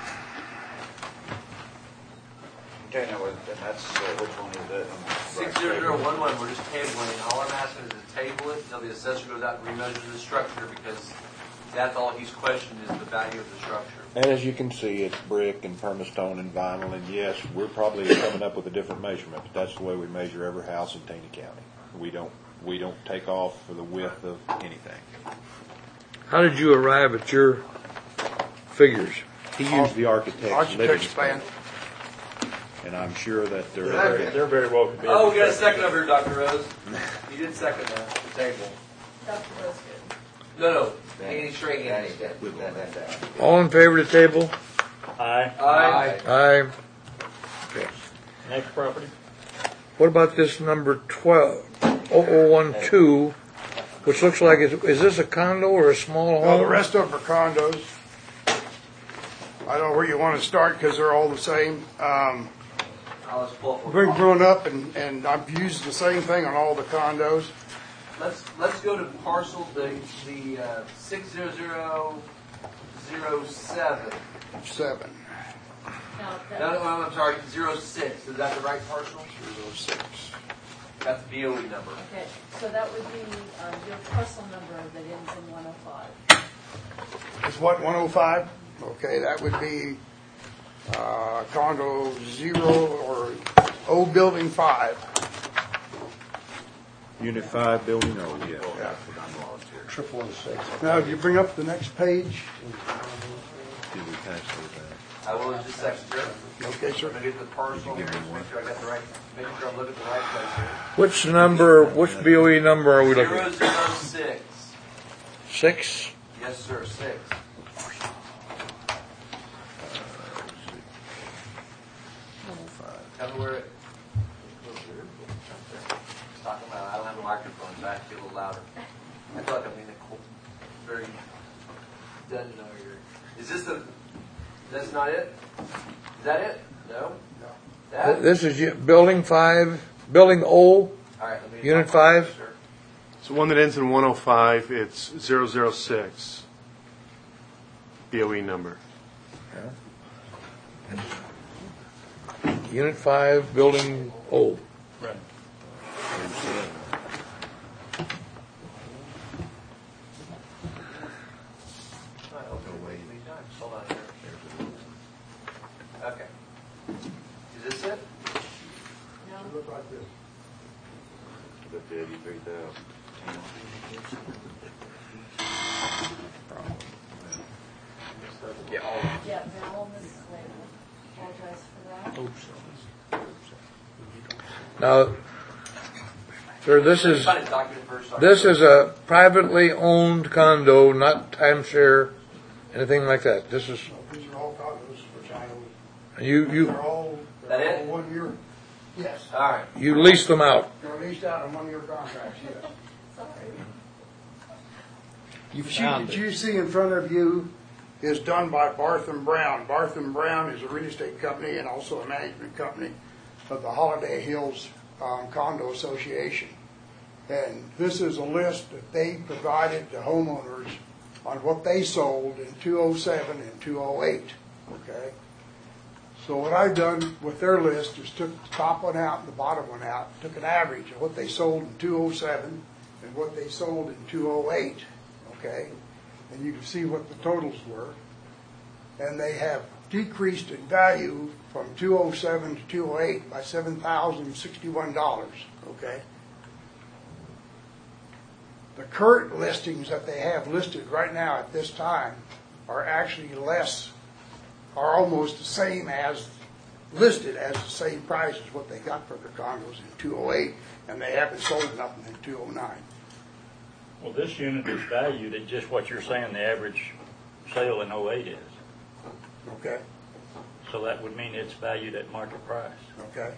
Okay, now, and that's, which one is that? 60011, we're just tabling. All I'm asking is to table it until the assessor goes out and remeasures the structure, because that's all he's questioned is the value of the structure. And as you can see, it's brick and permastone and vinyl, and yes, we're probably coming up with a different measurement, but that's the way we measure every house in Taney County. We don't take off for the width of anything. How did you arrive at your figures? He used the architect's living plan. and I'm sure that they're very well could be. Oh, we got a second over here, Dr. Rose. You did second that, the table. Dr. Rose good. No, Andy Strahan. All in favor of the table? Aye. Aye. Aye. Okay. Next property? What about this number 0012, which looks like, is this a condo or a small Well, home? the rest of them are condos. I don't know where you want to start because they're all the same. I'll just pull up I've been growing up and I've used the same thing on all the condos. Let's go to parcel the 60007. 7. Now, I'm sorry, 06. Is that the right parcel? 06. That's the BOE number. okay, so that would be your parcel number that ends in 105. It's what, 105? Okay, that would be condo 0 or O building 5. Unit 5, building O, yeah. Triple 06. Now, if you bring up the next page. Did we pass those out? I will in just a second, sir. Okay, sir. I'm going to get the parcel here, just make sure I got the right, make sure I'm looking at the right place here. Which BOE number are we looking at? 006. 6? Yes, sir, 6. Tell me where it. Talking about, I don't have a microphone, so I have to be a little louder. I feel like I'm in a cool, very dungeon over here. Is this that's not it? Is that it? No? No. That? This is building 5, building O, All right, let me. unit 5? Sure. So one that ends in 105, it's 006, BOE number. Unit 5, building O. Right. Hold on here. Okay. Is this it? No? Look like this. The 33,000. Yeah, all of Yeah, Val, Mrs. Slater. Apologize for that. Now, sir, this it. is Find his document first. Sorry. this is a privately owned condo, not timeshare, anything like that. This is, These are all condos, which I own. you They're all That it? 1 year. Yes. All right. lease them out. They're leased out on 1 year contracts, yes. Sorry. you The found sheet that it. you see in front of you is done by Bartham Brown. Bartham Brown is a real estate company and also a management company of the Holiday Hills Condo Association. And this is a list that they provided to homeowners on what they sold in 2007 and 2008, okay? So what I've done with their list is took the top one out and the bottom one out, took an average of what they sold in 2007 and what they sold in 2008, okay? And you can see what the totals were. And they have decreased in value from 2007 to 2008 by $7,061, okay? The current listings that they have listed right now at this time are actually less, are almost the same as listed as the same price as what they got for their condos in 2008, and they haven't sold nothing in 2009. Well, this unit is valued at just what you're saying the average sale in 08 is. Okay. So that would mean it's valued at market price. Okay.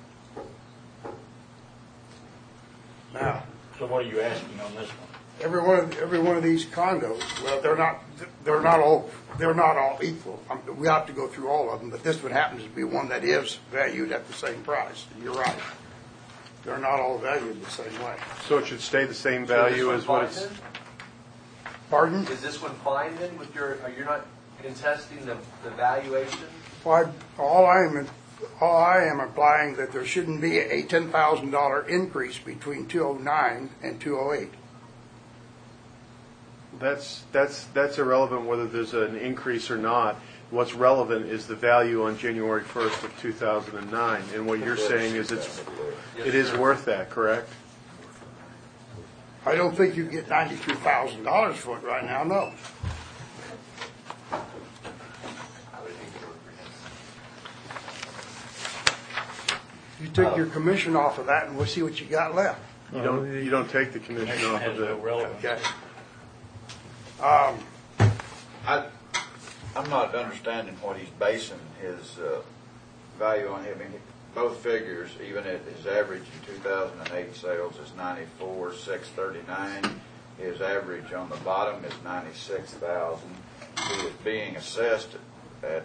Now, so what are you asking on this one? Every one of these condos, well, they're not all equal. We have to go through all of them, but this one happens to be one that is valued at the same price. You're right. They're not all valued the same way. So it should stay the same value as what it's... Pardon? Is this one fine then with your, you're not contesting the valuation? Well, all I am implying that there shouldn't be a $10,000 increase between 2009 and 2008. That's irrelevant whether there's an increase or not. What's relevant is the value on January 1st of 2009. And what you're saying is it is worth that, correct? I don't think you get $92,000 for it right now, no. You take your commission off of that and we'll see what you got left. You don't take the commission off of it. Okay. I'm not understanding what he's basing his value on. I mean, both figures, even at his average in 2008 sales is $94,639. His average on the bottom is $96,000. He is being assessed at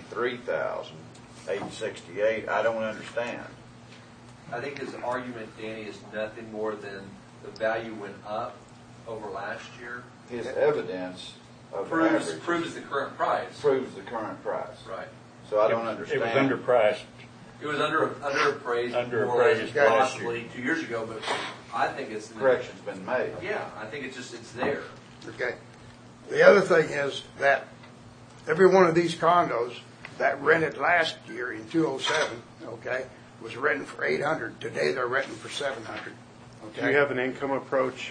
$93,868. I don't understand. I think his argument, Danny, is nothing more than the value went up over last year. His evidence of proves the current price. Proves the current price. Right. So I don't understand. It was underpriced. It was underappraised possibly 2 years ago, but I think it's correction's been made. Yeah, I think it's there. Okay. The other thing is that every one of these condos that rented last year in 2007, okay, was renting for $800. Today they're renting for $700. Okay. Do you have an income approach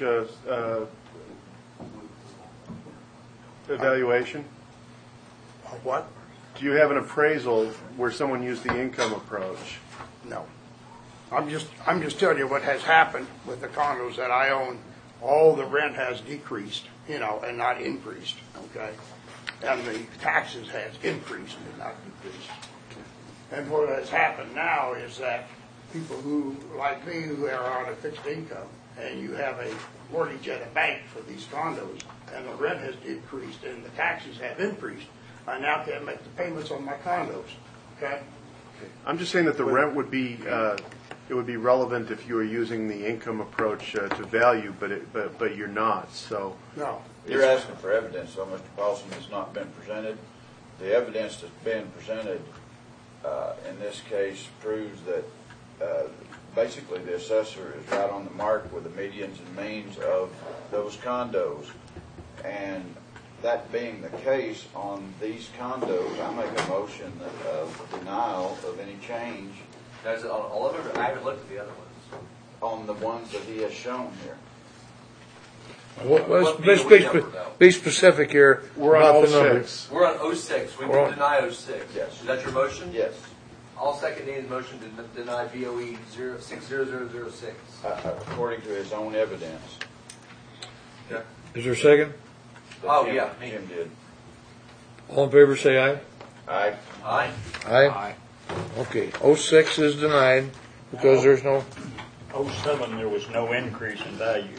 evaluation? What? Do you have an appraisal where someone used the income approach? No. I'm just telling you what has happened with the condos that I own. All the rent has decreased, and not increased, okay? And the taxes has increased and not decreased. And what has happened now is that people who, like me, who are on a fixed income, and you have a mortgage at a bank for these condos, and the rent has decreased and the taxes have increased, I now can't make the payments on my condos, okay? I'm just saying that the rent would be it would be relevant if you were using the income approach to value, but you're not. So no, you're asking for evidence, so Mr. Paulson has not been presented. The evidence that's been presented in this case proves that basically the assessor is right on the mark with the medians and means of those condos, and that being the case on these condos, I make a motion of denial of any change. Guys, on all of them, I haven't looked at the other ones. On the ones that he has shown here. Let's be specific here. We're on 06. We're on 06. We can deny 06. Yes. Is that your motion? Yes. I'll second Dan's motion to deny BOE 60006. According to his own evidence. Okay. Is there a second? Jim did. All in favor say aye. Aye. Aye. Aye. Okay, 06 is denied because there's no... 07, there was no increase in value.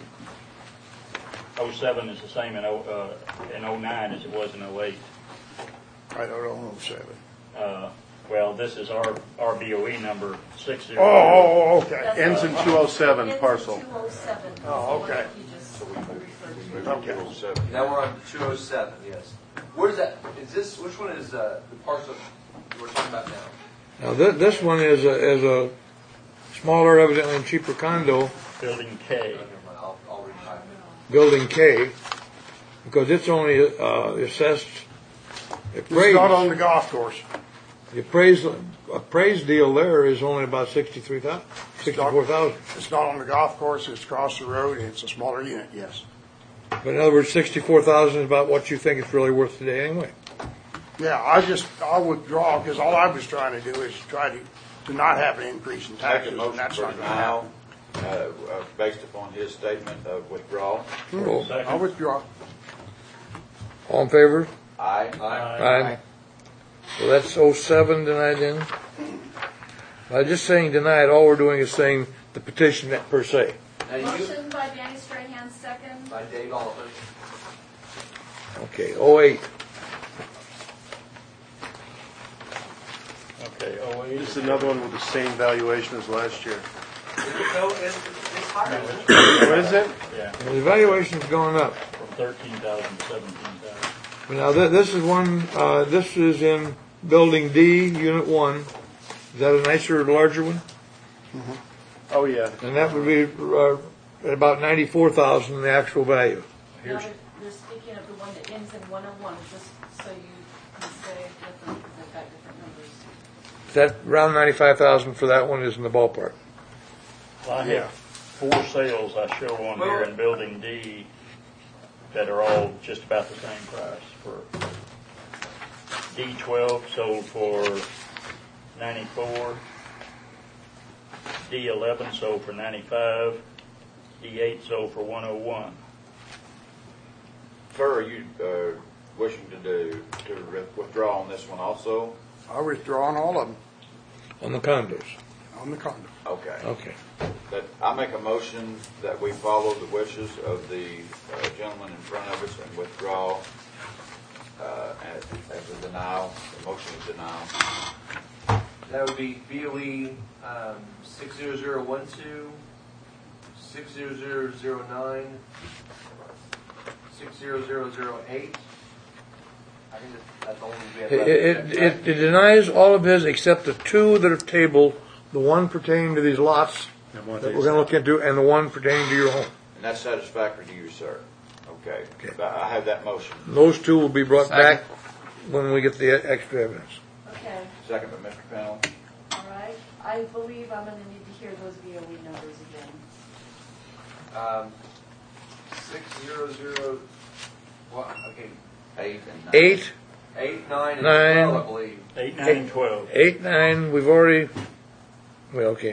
07 is the same in 09 as it was in 08. I don't own 07. Well, this is our BOE number 60. Oh, okay. Ends in 207 parcel. 207. Oh, okay. You just Move to 207. Now we're on to 207, yes. Where is that, which one is the parcel we're talking about now? Now, this one is a smaller, evidently and cheaper condo, Building K. I'll read mine. building K, because it's only assessed, It's not on the golf course. the appraised deal there is only about 64,000. It's not on the golf course, it's across the road, and it's a smaller unit, yes. But in other words, 64,000 is about what you think it's really worth today anyway. Yeah, I'll withdraw, because all I was trying to do is try to not have an increase in Make a taxes, and motion that's for not going to happen. denial, based upon his statement of withdrawal. I'll withdraw. All in favor? Aye. Aye. So that's 07 denied then? By just saying denied, all we're doing is saying the petition per se. Motion by Danny Strahan, second. By Dave Oliver. Okay, 08. Okay, 08. This is another one with the same valuation as last year. So it's higher. What is it? Yeah, The evaluation's going up. from 13,000 to 17,000. Now, this is one, this is in Building D, Unit 1. Is that a nicer, larger one? Oh, yeah. And that would be at about 94,000 the actual value. Now they're speaking of the one that ends in 101, just so you can say different, because they've got different numbers. That around 95,000 for that one is in the ballpark. Well, I have 4 sales I show on here in Building D that are all just about the same price. For D12 sold for 94, D11 sold for 95, D8 sold for 101. Sir, are you wishing to withdraw on this one also? I'll withdraw on all of them, On the condos. on the condo. Okay. Okay. But I make a motion that we follow the wishes of the gentleman in front of us and withdraw as a denial, the motion of denial. That would be BOE 60012, 60009, 60008. I think that's the only we have left. It denies all of his except the 2 that are tabled, the one pertaining to these lots that we're going to look into, and the one pertaining to your home. And that's satisfactory to you, sir? Okay. I have that motion. Those 2 will be brought back when we get the extra evidence. Okay, Second by Mr. Pennell. all right. I believe I'm going to need to hear those VOE numbers again. 600, well, okay, 8 and 9. 8, 8, 9, and 9. 12, I believe. 8, 9, and 12. 8, 9, we've already, well, okay.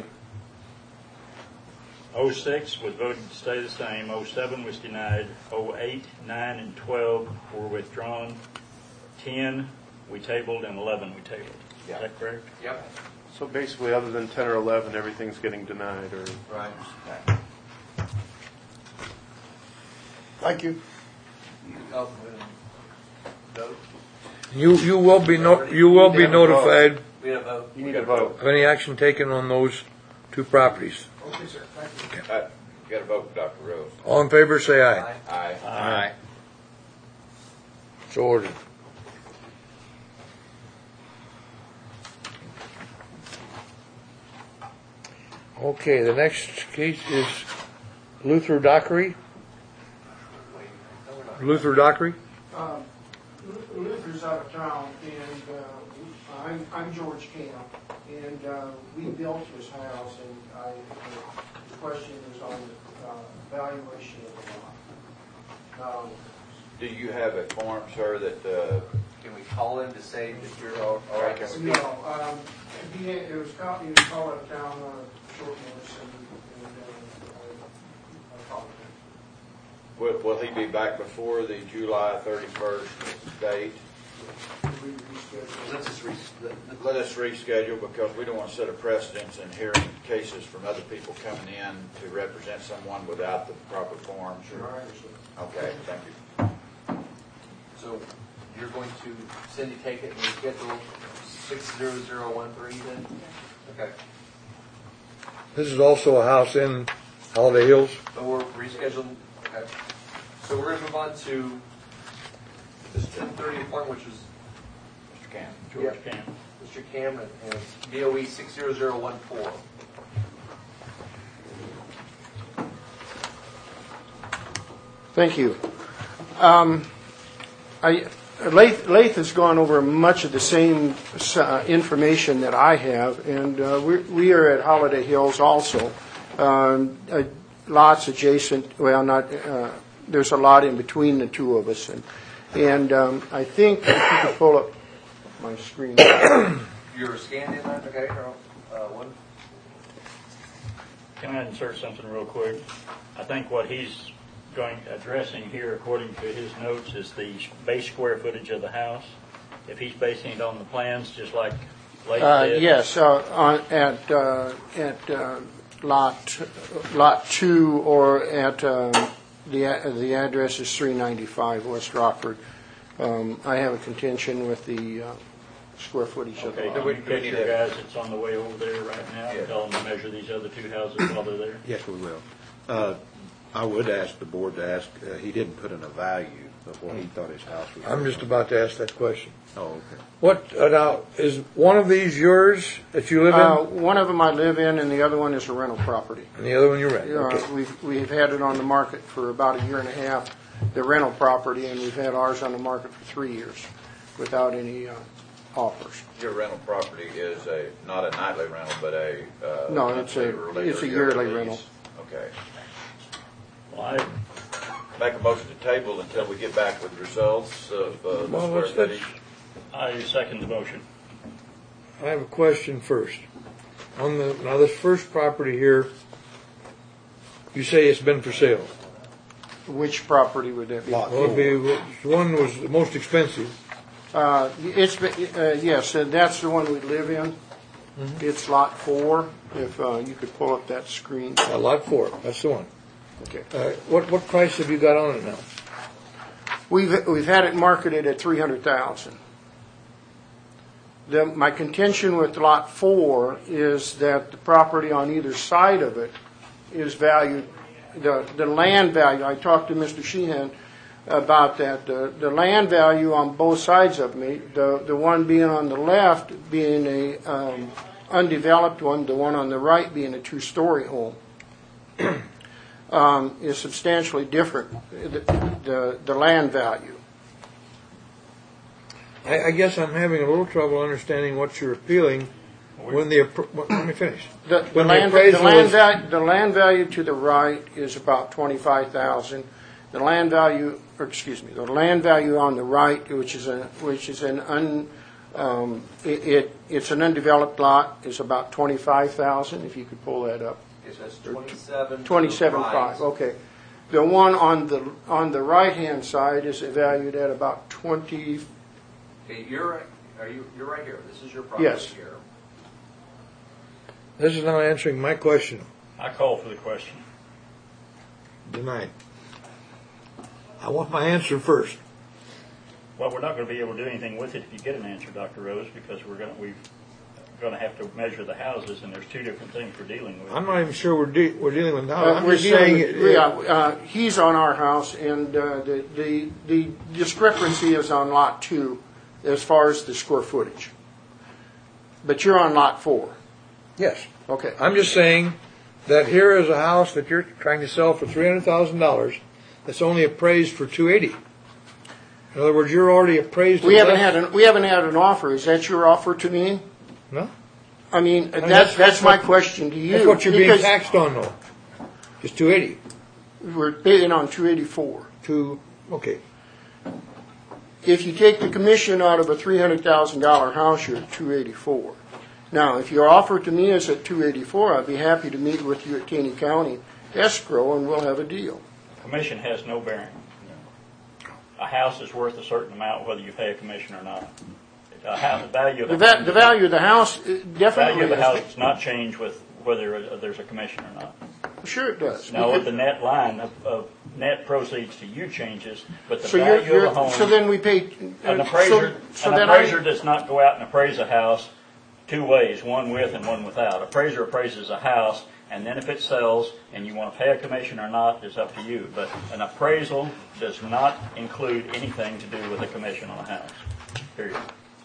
06 was voted to stay the same. 07 was denied. 08, 9, and 12 were withdrawn. 10 we tabled, and 11 we tabled. Yeah. Is that correct? Yep. So basically, other than 10 or 11, everything's getting denied or... Right. Thank you. Oh, vote. You will be notified We have a vote. You need a vote. of any action taken on those 2 properties. Okay, sir, thank you. You got to vote for Dr. Rose. All in favor, say aye. Aye. Aye. So ordered. Okay, the next case is Luther Dockery. Luther Dockery? Luther's out of town, and I'm George Camp, and we built his house, and the question is on the valuation of the lot. Do you have a form, sir, that, Can we call in to say that you're all right? Okay. No, it was called out of town short notice, and I called him. will he be back before the July 31st date? We rescheduled. Let's just Let us reschedule because we don't want to set a precedence in hearing cases from other people coming in to represent someone without the proper form. Sure, I understand. Okay, thank you. So you're going to, Cindy, take it and schedule 60013 then? Okay. This is also a house in Holiday Hills. So we're rescheduling, okay. So we're going to move on to this 10:30 appointment, which was Mr. Cannon. George Cannon. Mr. Cameron and BOE 60014. Thank you. Lath has gone over much of the same information that I have, and we are at Holiday Hills also. Lots adjacent, well, not, there's a lot in between the two of us. And I think if you could pull up my screen. You're scanned in that? Okay, one. Can I insert something real quick? I think what he's addressing here, according to his notes, is the base square footage of the house. If he's basing it on the plans, just like Lake did. Yes, at lot 2, or at the address is 395 West Rockford. I have a contention with the square footage of the Okay, lot. can we get your guys that's on the way over there right now and tell them to measure these other two houses while they're there? Yes, we will. I would ask the board to ask, he didn't put in a value of what he thought his house was. I'm just about to ask that question. Oh, okay. What, now, is one of these yours that you live in? One of them I live in, and the other one is a rental property. And the other one you rent? Okay. We've had it on the market for about a year and a half, the rental property, and we've had ours on the market for 3 years without any offers. Your rental property is not a nightly rental, but No, it's a yearly rental. Okay. Well, I Make a motion to table until we get back with results of the square footage. I second the motion. I have a question first. Now this first property here, you say it's been for sale. Which property would that be? Well, one was the most expensive. Yes, and that's the one we live in. Mm-hmm. It's lot 4. If you could pull up that screen. Lot 4, that's the one. Okay. What price have you got on it now? We've had it marketed at $300,000. My contention with lot 4 is that the property on either side of it is valued. The land value. I talked to Mr. Sheehan about that. The land value on both sides of me. The one being on the left being a undeveloped one. The one on the right being a 2-story home. Is substantially different, the land value. I guess I'm having a little trouble understanding what you're appealing when let me finish. The land value to the right is about $25,000. The land value on the right, it's an undeveloped lot, is about $25,000. If you could pull that up. Yes, that's 27. 27.5. Okay. The one on the right hand side is valued at about 20. Okay, you're right here. This is your property yes. here. This is not answering my question. I call for the question. Denied. I want my answer first. Well, we're not going to be able to do anything with it if you get an answer, Dr. Rose, because we're going to have to measure the houses, and there's two different things we're dealing with. I'm not even sure we're dealing with now. I'm just saying he's on our house, and the discrepancy is on lot 2 as far as the square footage. But you're on lot 4. Yes. Okay. I'm just saying that here is a house that you're trying to sell for $300,000 that's only appraised for $280,000. In other words, you're already appraised. We haven't had an offer. Is that your offer to me? No. I mean, that's my question to you. That's what you're being taxed on, though. Just $280,000. We're paying on $284,000. Okay. If you take the commission out of a $300,000 house, you're at $284,000. Now, if your offer to me is at $284,000, I'd be happy to meet with you at Taney County Escrow, and we'll have a deal. Commission has no bearing. A house is worth a certain amount whether you pay a commission or not. The value of the value of the house definitely. The value of the house does not change with whether there's a commission or not. Sure, it does. Now, the net line of net proceeds to you changes, but the value of the home. So then we pay. An appraiser does not go out and appraise a house two ways, one with and one without. Appraiser appraises a house, and then if it sells and you want to pay a commission or not is up to you. But an appraisal does not include anything to do with a commission on a house, period.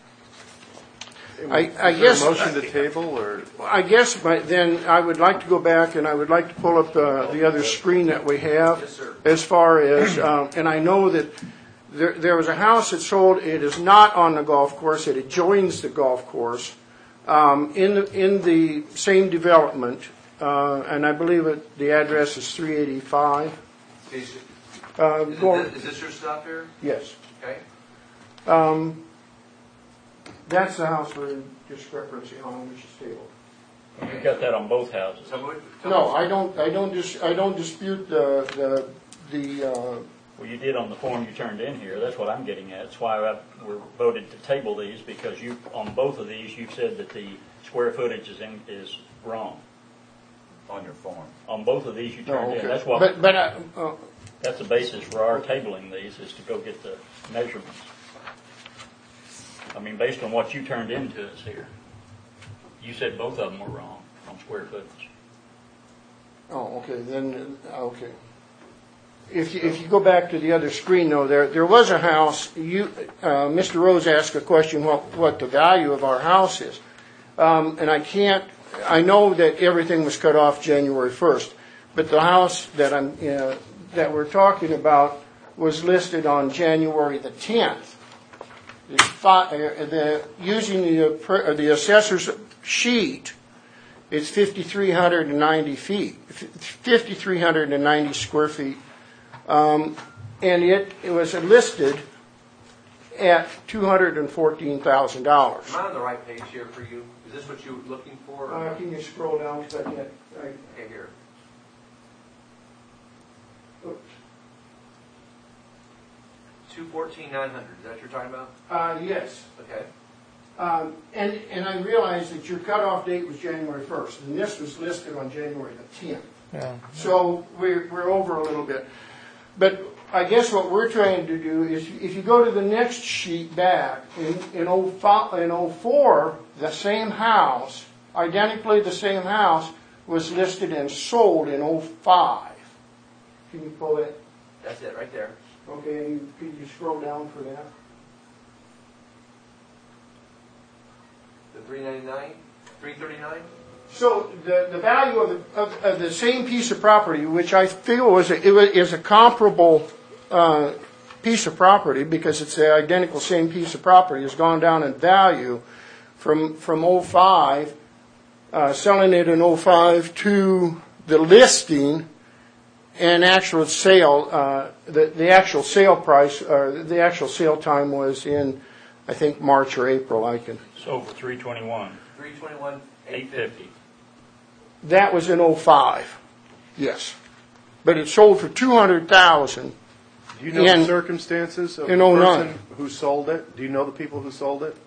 I Is there guess- a motion to table, or? I guess then I would like to go back and I would like to pull up the other screen that we have. Yes, sir. As far as, and I know that there was a house that sold, it is not on the golf course, it adjoins the golf course, in the same development, and I believe the address is 385. Is Go- this your stuff here? Yes. Okay. That's the house we're in discrepancy on, which is tabled. You got that on both houses. No, I don't dispute the Well, you did on the form you turned in here. That's what I'm getting at. That's why we're voted to table these, because you, on both of these, you said that the square footage is wrong. On your form. On both of these you turned Oh, okay. in. That's what. That's the basis for our tabling these, is to go get the measurements. I mean, based on what you turned into us here, you said both of them were wrong on square footage. Oh, okay, then, okay. If you go back to the other screen, though, there was a house, Mr. Rose asked a question, what the value of our house is. And I know that everything was cut off January 1st, but the house that we're talking about was listed on January the 10th. Using the assessor's sheet, it's 5,390 feet, 5,390 square feet, and it was listed at $214,000. Am I on the right page here for you? Is this what you were looking for? Can you scroll down? Because I can't. Okay, here. Oops. 214,900. Is that what you're talking about? Yes. Okay. And I realized that your cutoff date was January 1st, and this was listed on January the 10th. Yeah. So we're over a little bit. But I guess what we're trying to do is, if you go to the next sheet back, in 04, the same house, identically the same house, was listed and sold in 05. Can you pull it? That's it, right there. Okay, and could you scroll down for that? The 399, 339. So the value of the same piece of property, which I feel is a comparable piece of property, because it's the identical same piece of property, has gone down in value from 05, selling it in 05 to the listing and actual sale. The actual sale price, or the actual sale time was in, I think, March or April. So for 321. 321, 850. That was in 05, yes. But it sold for $200,000. Do you know the circumstances of the in person 09. who sold it? Do you know the people who sold it?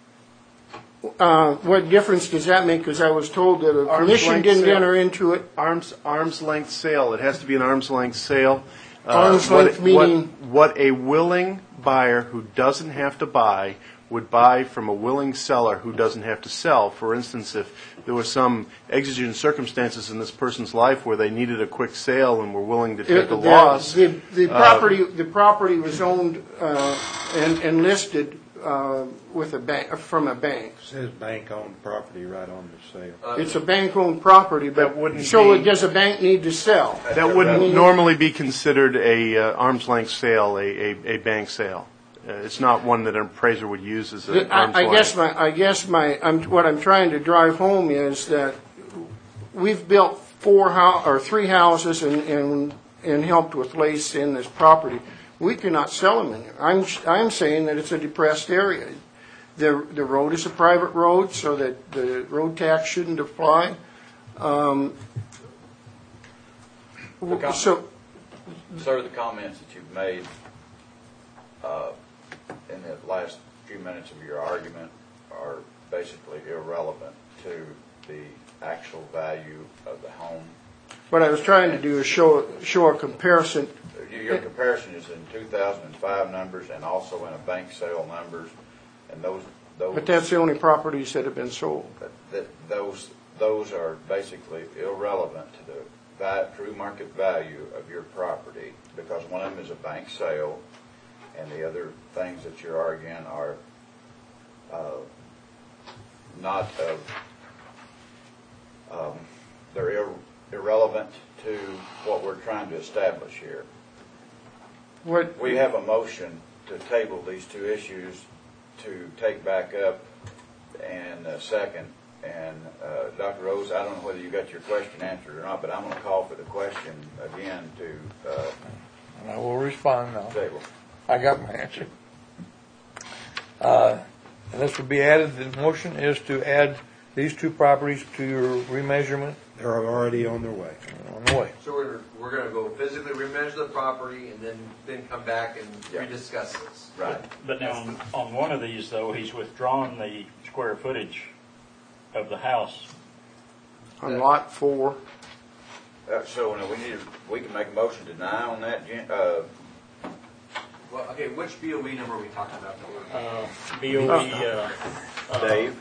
What difference does that make? Because I was told that a commission didn't enter into it. Arm's length sale. It has to be an arm's length sale. Arm's length meaning? What a willing buyer who doesn't have to buy would buy from a willing seller who doesn't have to sell. For instance, if there were some exigent circumstances in this person's life where they needed a quick sale and were willing to take a loss. The property was owned and listed with a bank, from a bank. It says bank-owned property right on the sale. It's a bank-owned property, but does a bank need to sell? That wouldn't normally be considered a arm's length sale, a bank sale. It's not one that an appraiser would use as an arm's length. What I'm trying to drive home is that we've built three houses and helped with lace in this property. We cannot sell them in here. I'm saying that it's a depressed area. The road is a private road, so that the road tax shouldn't apply. Sir, the comments that you've made in the last few minutes of your argument are basically irrelevant to the actual value of the home. What I was trying to do is show a comparison. Your comparison is in 2005 numbers and also in a bank sale numbers, and But that's the only properties that have been sold. Those are basically irrelevant to the true market value of your property, because one of them is a bank sale, and the other things that you're arguing are not of, they're irrelevant to what we're trying to establish here. We have a motion to table these two issues to take back up and second. And Dr. Rose, I don't know whether you got your question answered or not, but I'm going to call for the question again to I will respond now. table. I got my answer. And this would be added, the motion is to add these two properties to your remeasurement. They're already on their way. On the way. So we're going to go physically remeasure the property and then come back and rediscuss this. Right. But now, on one of these, though, he's withdrawn the square footage of the house. On lot 4. So we can make a motion to deny on that, Well, okay, which BOE number are we talking about? BOE Dave?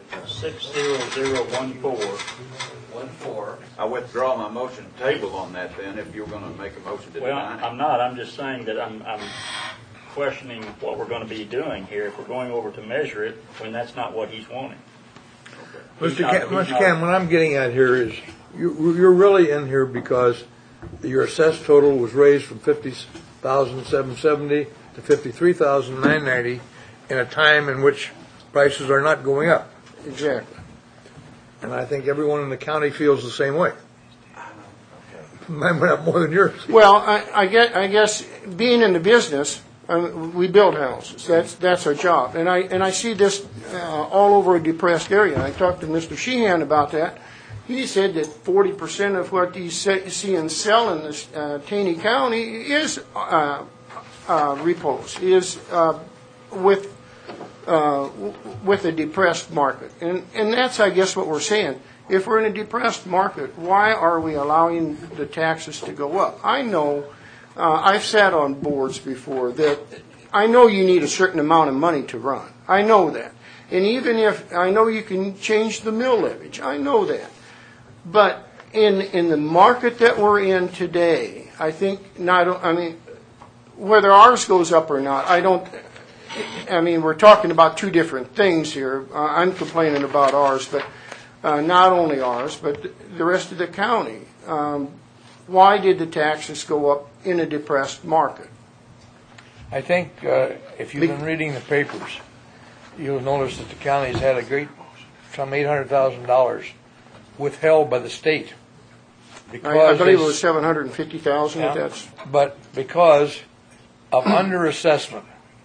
60014. I withdraw my motion to table on that then, if you're going to make a motion to Well, deny. I'm not. I'm just saying that I'm questioning what we're going to be doing here if we're going over to measure it when that's not what he's wanting. Mr. Cam, what I'm getting at here is you're really in here because your assessed total was raised from $50,770 to $53,990 in a time in which prices are not going up. Exactly. And I think everyone in the county feels the same way. Mine went up more than yours. Well, I guess being in the business, we build houses. That's our job. And I see this all over a depressed area. I talked to Mr. Sheehan about that. He said that 40% of what he's seeing sell in this Taney County is repos, is with a depressed market. And that's, I guess, what we're saying. If we're in a depressed market, why are we allowing the taxes to go up? I know, I've sat on boards before that I know you need a certain amount of money to run. I know that. And even if, I know you can change the mill levy. I know that. But in the market that we're in today, I think, whether ours goes up or not, we're talking about two different things here. I'm complaining about ours, but not only ours, but the rest of the county. Why did the taxes go up in a depressed market? I think if you've been reading the papers, you'll notice that the county has had some $800,000 withheld by the state. I believe it was $750,000. Yeah, but because of underassessment.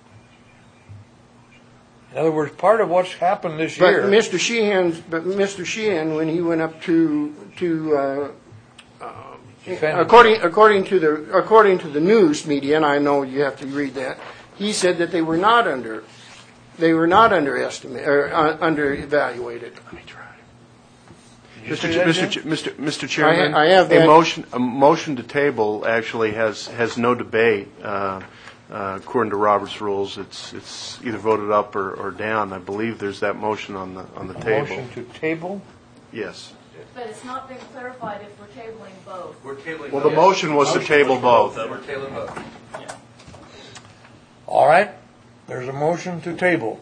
In other words, part of what's happened this year. But Mr. Sheehan, when he went up to according to the news media, and I know you have to read that, he said that they were not underestimated or underevaluated. Mr. Chairman, I have a motion to table actually has no debate. According to Robert's rules, it's either voted up or down. I believe there's that motion on the table. Motion to table? Yes. But it's not been clarified if we're tabling both. We're tabling Well, both. the motion was to table both. We're tabling both. Yeah. All right. There's a motion to table.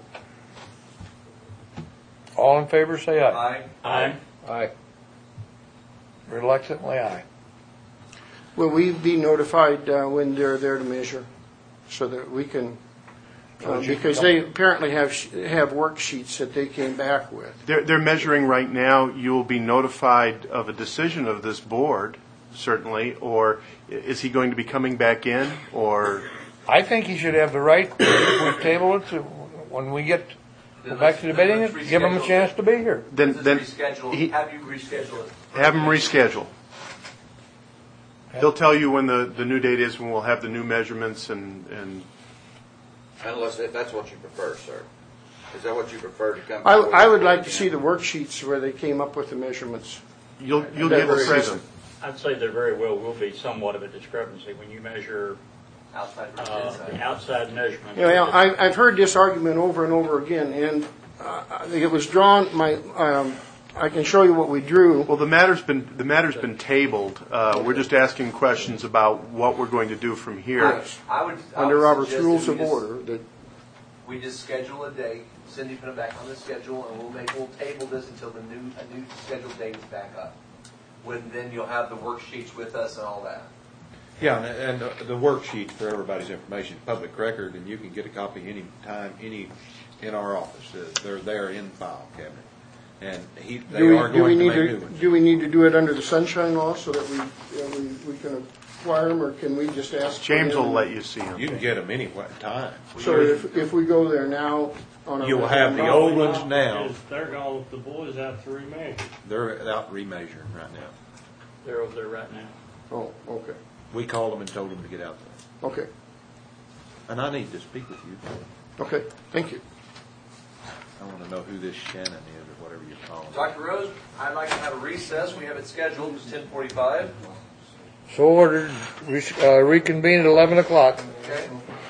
All in favor, say aye. Aye. Aye. Aye. Reluctantly, aye. Will we be notified when they're there to measure, so that we can? Because they apparently have worksheets that they came back with. They're measuring right now. You will be notified of a decision of this board, certainly, or is he going to be coming back in, or? I think he should have the right, if we table it, when we go back to debating it, give him a chance to be here. Then Have you reschedule it? have him reschedule. He'll tell you when the new date is, when we'll have the new measurements and. Unless if that's what you prefer, sir. Is that what you prefer to come? I would like to see the worksheets where they came up with the measurements. You'll get to see them. I'd say there very well will be somewhat of a discrepancy when you measure Outside the outside measurement. I've heard this argument over and over again, and it was drawn, I can show you what we drew. Well, the matter's been tabled. We're just asking questions about what we're going to do from here. Under Robert's Rules of Order, that we just schedule a date. Cindy put it back on the schedule, and we'll table this until a new scheduled date is back up. Then you'll have the worksheets with us and all that. Yeah, and the worksheet for everybody's information is public record, and you can get a copy any time, in our office. They're there in the file cabinet. And they are going to make new ones. Do we need to do it under the sunshine law so that we can acquire them, or can we just ask? James will let you see them. You can get them any time. So if we go there now, you'll have the old ones now. The boys out to remeasure. They're out remeasuring right now. They're over there right now. Oh, okay. We called them and told them to get out there. Okay. And I need to speak with you. Okay, thank you. I want to know who this Shannon is or whatever you're calling. Dr. Rose, I'd like to have a recess. We have it scheduled. It's 10:45. So ordered, reconvene at 11 o'clock. Okay.